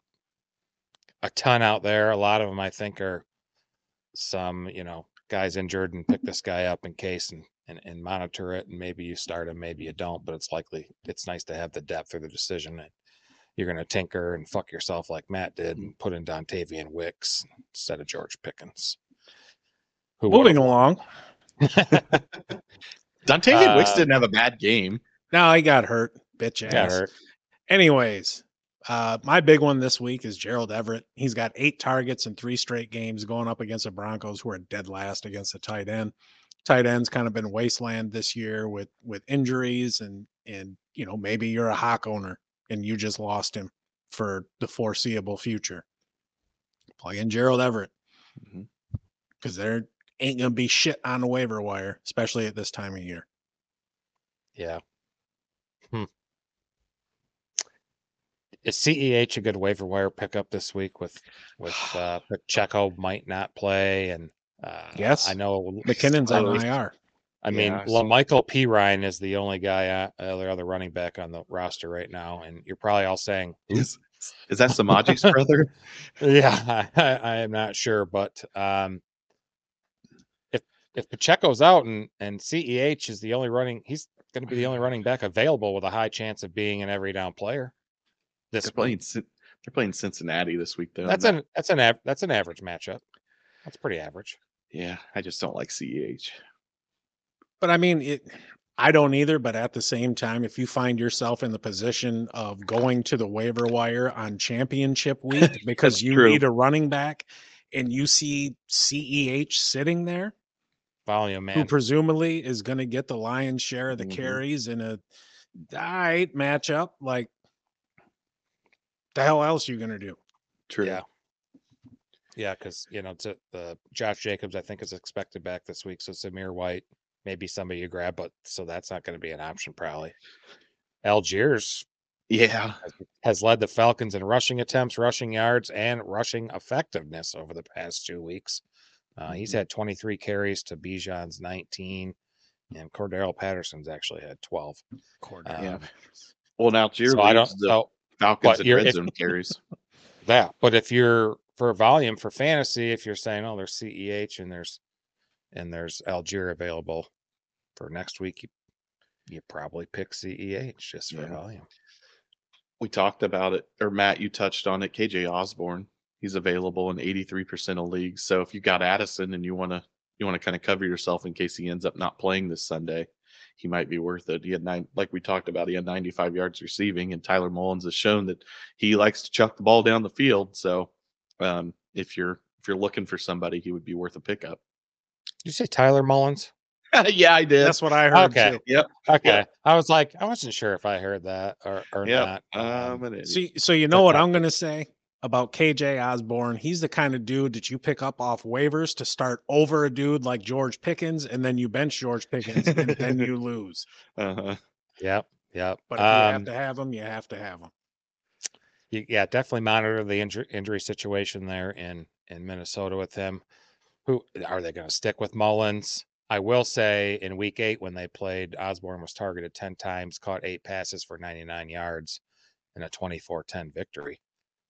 a ton out there. A lot of them I think are some, you know, guys injured and pick this guy up in case and, and, and monitor it. And maybe you start him, maybe you don't, but it's likely it's nice to have the depth of the decision that you're going to tinker and fuck yourself like Matt did and put in Dontavian Wicks instead of George Pickens. Who Moving would've won? along. Dontavian Wicks Uh, didn't have a bad game. No, he got hurt. Bitch ass. Got hurt. Anyways, uh, my big one this week is Gerald Everett. He's got eight targets in three straight games going up against the Broncos, who are dead last against the tight end. Tight end's kind of been wasteland this year with with injuries, and and you know, maybe you're a Hawk owner and you just lost him for the foreseeable future. Plug in Gerald Everett Mhm. because there ain't gonna be shit on the waiver wire, especially at this time of year. Yeah. Hmm. is C E H a good waiver wire pickup this week with with uh, Pacheco might not play, and uh, Yes. I know McKinnon's on Oh, I R. I mean, Yeah, I La saw- Michael P. Ryan is the only guy, uh, the other running back on the roster right now, and you're probably all saying, Is, is that Samaji's brother? "Yeah, I, I am not sure," but um, if if Pacheco's out and and C E H is the only running, he's going to be the only running back available with a high chance of being an every down player. This They're week. playing. Cin- They're playing Cincinnati this week, though. That's and an that's an av- that's an average matchup. That's pretty average. that- yeah. I just don't like C E H. But I mean, it. I don't either. But at the same time, if you find yourself in the position of going to the waiver wire on championship week because That's you true. need a running back, and you see C E H sitting there, Volume, who man. presumably is going to get the lion's share of the Mhm. carries in a tight matchup, like the hell else you going to do? True. Yeah. Yeah, because you know, to the Josh Jacobs, I think is expected back this week. So Samir White, maybe somebody you grab, but so that's not going to be an option probably. Algiers Yeah. has, has led the Falcons in rushing attempts, rushing yards, and rushing effectiveness over the past two weeks. Uh, he's Mhm. had twenty-three carries to Bijan's nineteen, and Cordero Patterson's actually had twelve. Cordero. Um, Well, now Algier so I don't. leads the So Falcons but in you're- red if- zone carries. that, but if you're for volume for fantasy, if you're saying, oh, there's C E H and there's and there's Algier available for next week, you, you probably pick C E H just for Yeah. volume. We talked about it, or Matt, you touched on it. K J Osborne, he's available in eighty-three percent of leagues. So if you got Addison and you want to you want to kind of cover yourself in case he ends up not playing this Sunday, he might be worth it. He had nine, like we talked about, he had ninety-five yards receiving, and Tyler Mullins has shown that he likes to chuck the ball down the field. So um, if you're if you're looking for somebody, he would be worth a pickup. Did you say Tyler Mullins? yeah, I did. That's what I heard Okay. too. Yep. Okay. Yep. I was like, I wasn't sure if I heard that or, or Yep. not. Um, Um, an idiot. See, so you know But what that- I'm going to say about K J Osborne? He's the kind of dude that you pick up off waivers to start over a dude like George Pickens, and then you bench George Pickens, and then you lose. uh-huh. Yep. Yep. But if you have Um, to have him, you have to have him. you- yeah, definitely monitor the injury injury situation there in in Minnesota with him. Who are they going to stick with Mullins? I will say in week eight when they played, Osborne was targeted ten times, caught eight passes for ninety-nine yards in a twenty-four ten victory.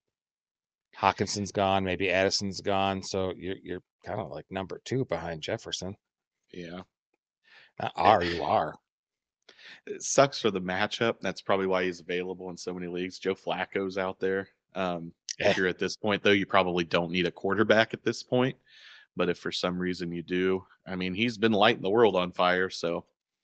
Hawkinson's gone, maybe Addison's gone, so you're you're kind of like number two behind Jefferson. Yeah. Not are you are. It sucks for the matchup. That's probably why he's available in so many leagues. Joe Flacco's out there. Um, Yeah. if you're at this point, though, you probably don't need a quarterback at this point. But if for some reason you do, I mean, he's been lighting the world on fire. So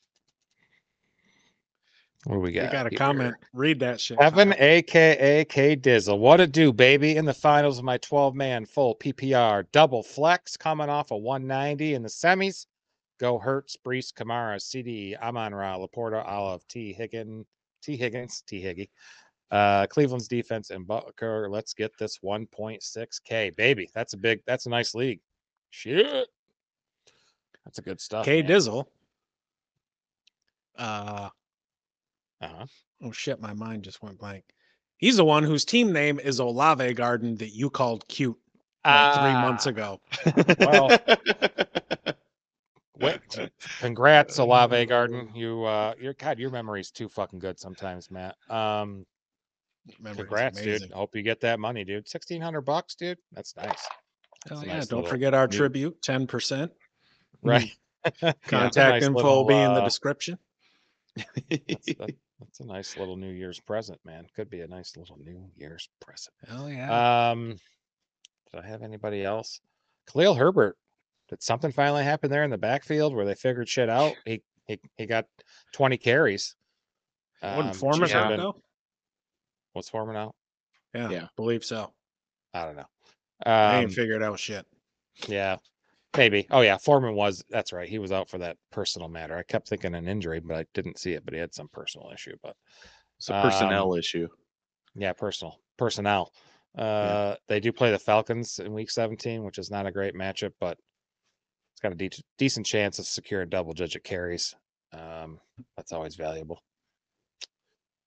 What do we You got? got a here? comment. Read that shit. Evan, Kyle. aka K Dizzle. What it do, baby? In the finals of my twelve man full P P R double flex, coming off a one ninety in the semis. Go Hertz, Brees, Kamara, C D, Amon Ra, Laporta, Olive, T. Higgins, T. Higgins, T. Higgy. Uh, Cleveland's defense and Butker. Let's get this one point six K, baby. That's a big, that's a nice league. Shit. That's a good stuff. K man. Dizzle. Uh, Uh-huh. oh shit, my mind just went blank. He's the one whose team name is Olave Garden that you called cute like three months Ah, ago. Well, Wait, congrats, Olave Garden. You, uh, your God, your memory's too fucking good sometimes, Matt. Um, Memory's congrats, amazing. dude. Hope you get that money, dude. Sixteen hundred bucks, dude. That's nice. Hell That's a yeah! nice Don't little forget our new- tribute, ten percent. Right. Contact nice info little, will be in the uh, description. That's, that, that's a nice little New Year's present, man. Could be a nice little New Year's present. Hell yeah! Um, do I have anybody else? Khalil Herbert. Did something finally happen there in the backfield where they figured shit out? He he, he got twenty carries. Wouldn't Um, Foreman should've hurt been- though? What's Foreman out? Yeah, Yeah. believe so. I don't know. I Um, ain't figured out shit. yeah, maybe. Oh yeah, Foreman was. That's right. He was out for that personal matter. I kept thinking an injury, but I didn't see it. But he had some personal issue. But It's a personnel Um, issue. yeah, personal personnel. Uh, They do play the Falcons in Week seventeen, which is not a great matchup, but it's got a de- decent chance of securing double-digit carries. Um, that's always valuable.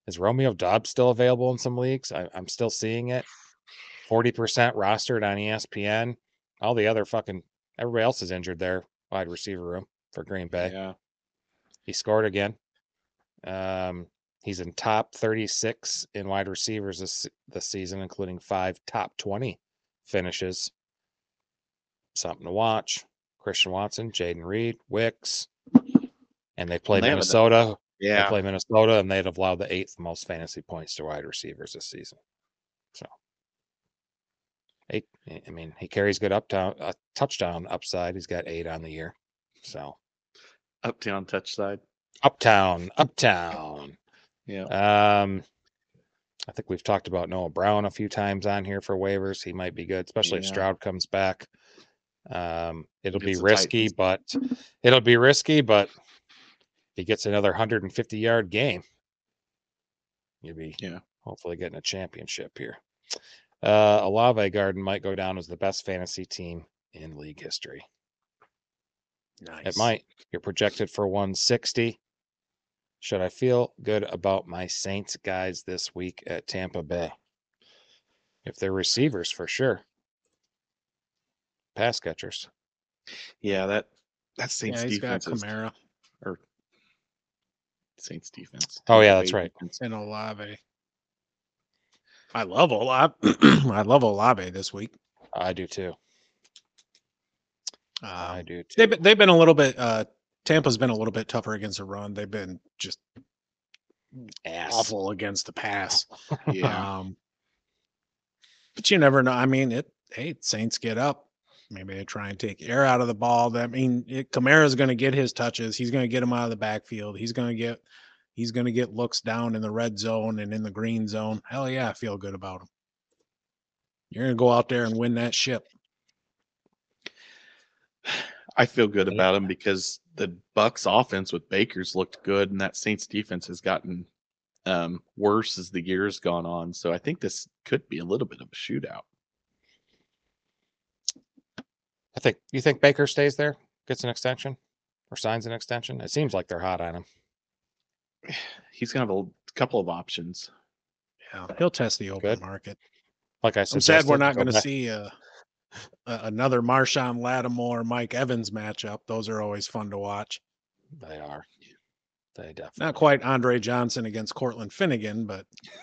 Is Romeo Dobbs still available in some leagues? I, I'm still seeing it. forty percent rostered on E S P N. All the other fucking everybody else is injured there. Wide receiver room for Green Bay. Yeah. He scored again. Um, he's in top thirty-six in wide receivers this this season, including five top twenty finishes. Something to watch. Christian Watson, Jaden Reed, Wicks, and they play They have a- Minnesota. They Yeah. play Minnesota, and they'd have allowed the eighth most fantasy points to wide receivers this season. So, eight, I mean, he carries good uptown, uh, touchdown upside. He's got eight on the year. So, Uptown touch side. uptown, uptown. Yeah. Um, I think we've talked about Noah Brown a few times on here for waivers. He might be good, especially if Yeah. Stroud comes back. Um, it'll be Against the risky, but it'll be risky, but he gets another one hundred fifty yard game. You'll be Yeah. hopefully getting a championship here. Uh, Olave Garden might go down as the best fantasy team in league history. Nice. It might. You're projected for one sixty. Should I feel good about my Saints guys this week at Tampa Bay? If they're receivers, for sure. Pass catchers. Yeah, that that Saints Yeah, he's got defense is Kamara or Saints defense. Oh, yeah, Tampa that's Bay right. defense. and Olave. I love Olave. I love Olave this week. I do too. Um, I do too. They've been, they've been a little bit. Uh, Tampa's been a little bit tougher against the run. They've been just Ass. awful against the pass. Yeah. Um, but you never know. I mean, it. Hey, Saints get up. Maybe they try and take air out of the ball. That I mean, it, Kamara's going to get his touches. He's going to get him out of the backfield. He's going to get. He's going to get looks down in the red zone and in the green zone. Hell yeah, I feel good about him. You're going to go out there and win that ship. I feel good about him because the Bucks offense with Baker's looked good, and that Saints defense has gotten um, worse as the year's gone on. So I think this could be a little bit of a shootout. I think you think Baker stays there, gets an extension, or signs an extension. It seems like they're hot on him. He's gonna have a couple of options. Yeah, he'll test the open Good. market. Like I I'm sad suggested, we're not go going to back- see uh, a, another Marshawn Lattimore, Mike Evans matchup. Those are always fun to watch. They are. They definitely. Not quite Andre Johnson against Cortland Finnegan, but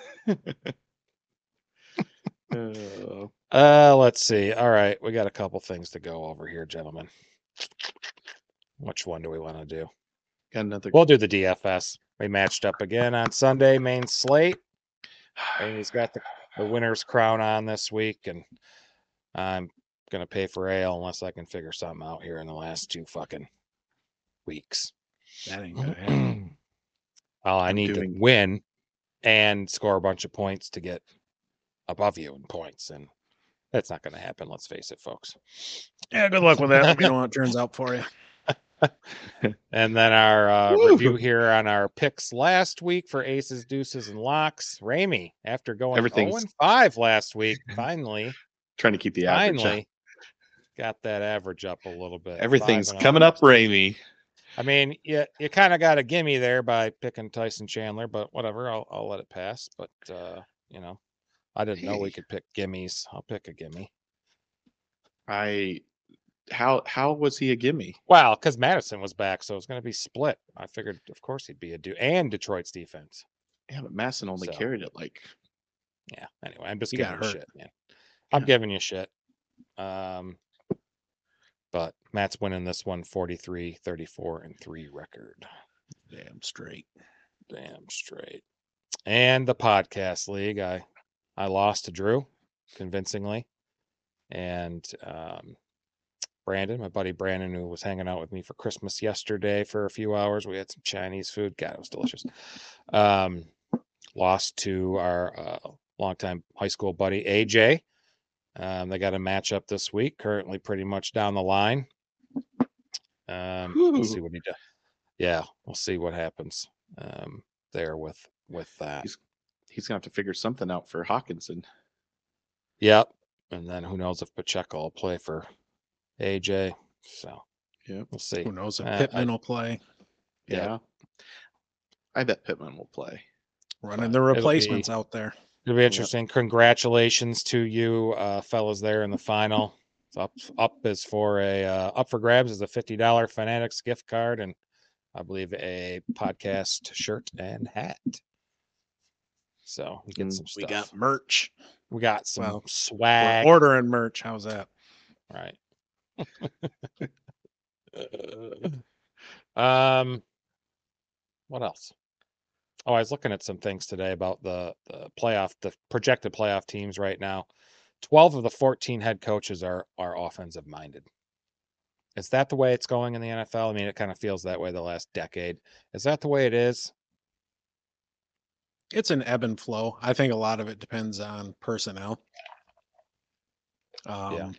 Uh, Uh, let's see. All right, we got a couple things to go over here, gentlemen. Which one do we want to do? got another. We'll do the D F S. We matched up again on Sunday, main slate. Amy's got the, the winner's crown on this week, and I'm gonna pay for ale unless I can figure something out here in the last two fucking weeks. that ain't going to happen. Well, I I'm need doing- to win and score a bunch of points to get above you in points, and that's not going to happen. Let's face it, folks. Yeah, good luck with that. Let me know how it turns out for you. And then our uh, Woo. review here on our picks last week for aces, deuces, and locks. Ramey, after going Everything's- oh and five last week, finally, Trying to keep the average. up. finally got that average up a little bit. Everything's Five and coming oh. up, Ramey. I mean, you you kind of got a gimme there by picking Tyson Chandler, but whatever, I'll I'll let it pass. But uh, you know, I didn't know we Hey. could pick gimmies. I'll pick a gimme. I how how was he a gimme? Well, because Madison was back, so it's going to be split. I figured, of course, he'd be a do and Detroit's defense. Yeah, but Masson only So. carried it like Yeah. Anyway, I'm just He giving got you hurt. shit, man. I'm Yeah. giving you shit. Um, but Matt's winning this one forty-three, thirty-four, and three record. Damn straight. Damn straight. And the podcast league, I I lost to Drew convincingly. And um Brandon, my buddy Brandon, who was hanging out with me for Christmas yesterday for a few hours. We had some Chinese food. God, it was delicious. Um, lost to our uh, longtime high school buddy A J. Um, they got a matchup this week, currently pretty much down the line. Um, we'll see Whew. what he does. Yeah, we'll see what happens um, there with with that. He's- he's gonna have to figure something out for Hawkinson. Yep. And then who knows if Pacheco will play for A J. So Yep. we'll see. Who knows if Uh, I- Pittman will play? Yeah. Yeah. I bet Pittman will play. running But the it'll be- replacements out there. It'll be interesting. Congratulations to you, uh, fellas, there in the final. It's up up is for a uh, up for grabs is a fifty dollar Fanatics gift card and I believe a podcast shirt and hat. So we get Mm, some stuff. We got merch. We got some well, We're swag. ordering merch. How's that? Right. um, what else? Oh, I was looking at some things today about the, the playoff, the projected playoff teams right now. twelve of the fourteen head coaches are are offensive minded. Is that the way it's going in the N F L? I mean, it kind of feels that way the last decade. Is that the way it is? It's an ebb and flow. I think a lot of it depends on personnel. Um, Yeah.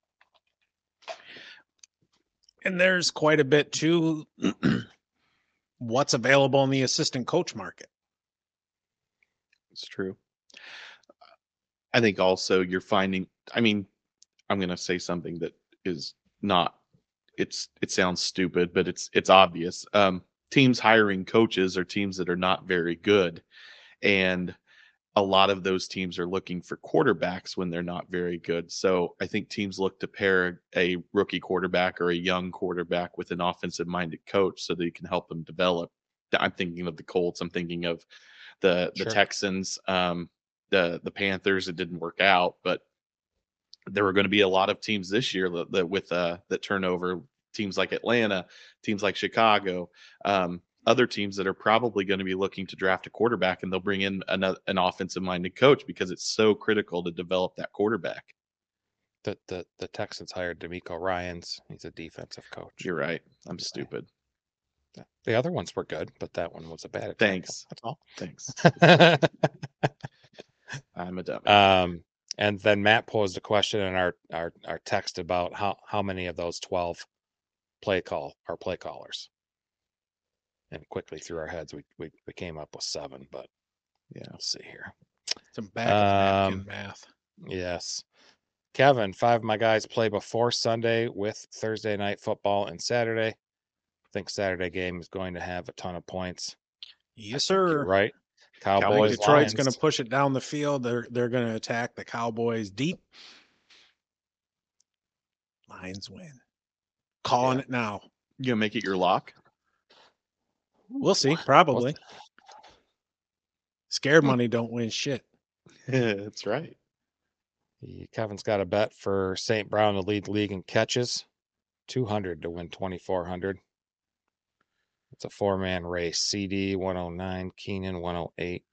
And there's quite a bit too. What's available in the assistant coach market? It's true. I think also you're finding, I mean, I'm going to say something that is not, it's, it sounds stupid, but it's, it's obvious. Um, teams hiring coaches are teams that are not very good. And a lot of those teams are looking for quarterbacks when they're not very good. So I think teams look to pair a rookie quarterback or a young quarterback with an offensive minded coach so that he can help them develop. I'm thinking of the Colts. I'm thinking of the, the Sure. Texans, um, the, the Panthers. It didn't work out, but there were going to be a lot of teams this year that, that with uh, that turnover, teams like Atlanta, teams like Chicago, um, other teams that are probably going to be looking to draft a quarterback, and they'll bring in an, an offensive-minded coach because it's so critical to develop that quarterback. The the the Texans hired D'Amico Ryans. He's a defensive coach. You're right. I'm stupid. The other ones were good, but that one was a bad example. Thanks. That's all. Thanks. I'm a dummy. um, and then Matt posed a question in our our our text about how how many of those twelve play call are play callers. And quickly through our heads, we, we we came up with seven, but yeah, let's see here. Some back of napkin Um, math. Yes. Kevin, five of my guys play before Sunday with Thursday night football and Saturday. I think Saturday game is going to have a ton of points. Yes, You're sir. right. I think Cowboys, Detroit's going Lions. to push it down the field. They're they're going to attack the Cowboys deep. Lions win. Calling Yeah. it now. You gonna make it your lock? We'll see. Probably. Scared money don't win shit. That's right. He- Kevin's got a bet for Saint Brown to lead the league in catches, two hundred to win twenty-four hundred. It's a four man race. C D one oh nine, Keenan one oh eight,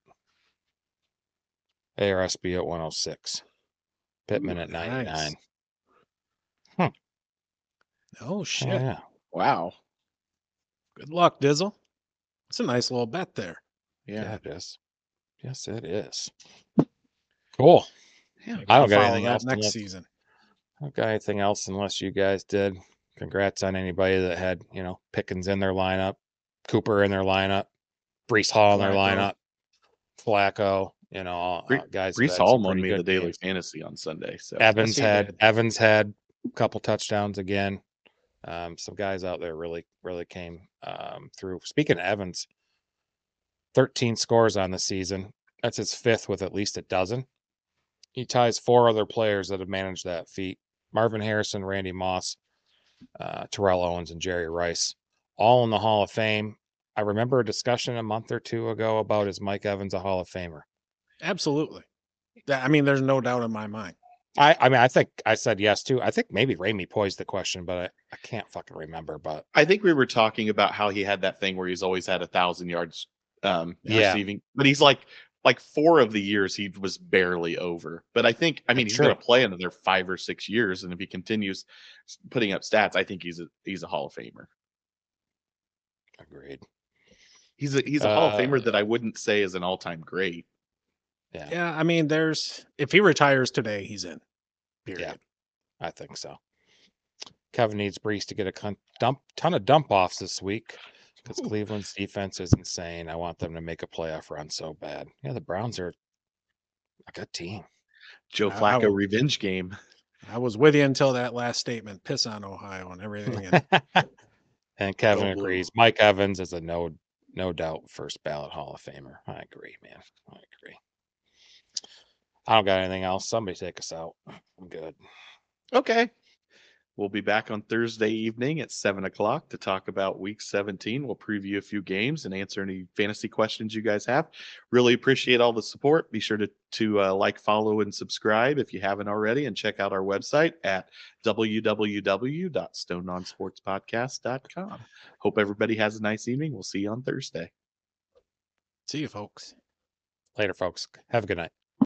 A R S B at one oh six, Pittman Ooh, at ninety-nine. nice. Oh shit. Oh, yeah. Wow. Good luck, Dizzle. It's a nice little bet there. Yeah, Yeah. it is. Yes, it is. Cool. Yeah. Maybe I don't I'll got follow anything that else next unless- season. I don't got anything else unless you guys did. Congrats on anybody that had, you know, Pickens in their lineup, Cooper in their lineup, Brees Hall in their Flacco. lineup, Flacco, you know, all- Bre- all guys. who Brees had Hall some won pretty me the good daily games. fantasy on Sunday. So Evans he had did. Evans had a couple touchdowns again. Um, some guys out there really, really came um, through. Speaking of Evans, thirteen scores on the season. That's his fifth with at least a dozen. He ties four other players that have managed that feat: Marvin Harrison, Randy Moss, uh, Terrell Owens, and Jerry Rice, all in the Hall of Fame. I remember a discussion a month or two ago about is Mike Evans a Hall of Famer? Absolutely. That- I mean, there's no doubt in my mind. I, I mean, I think I said yes too. I think maybe Ramey posed the question, but I, I can't fucking remember. But I think we were talking about how he had that thing where he's always had a thousand yards um, Yeah. receiving, but he's like, like four of the years he was barely over. But I think, I mean, he's True. going to play another five or six years, and if he continues putting up stats, I think he's a he's a Hall of Famer. agreed. He's a he's a Hall of Uh, Famer that I wouldn't say is an all time great. Yeah, Yeah, I mean, there's if he retires today, he's in. Period. I think so. Kevin needs Brees to get a con- dump ton of dump offs this week because Ooh. Cleveland's defense is insane. I want them to make a playoff run so bad. Yeah, the Browns are a good team. Joe I- I Flacco would- revenge game. I was with you until that last statement. Piss on Ohio and everything. And And Kevin Go Blue. agrees. Mike Evans is a no No doubt, first ballot Hall of Famer. I agree, man. I agree. I don't got anything else. Somebody take us out. I'm good. Okay. We'll be back on Thursday evening at seven o'clock to talk about week seventeen. We'll preview a few games and answer any fantasy questions you guys have. Really appreciate all the support. Be sure to, to uh, like, follow, and subscribe if you haven't already, and check out our website at w w w dot stone on sports podcast dot com. Hope everybody has a nice evening. We'll see you on Thursday. See you, folks. Later, folks. Have a good night.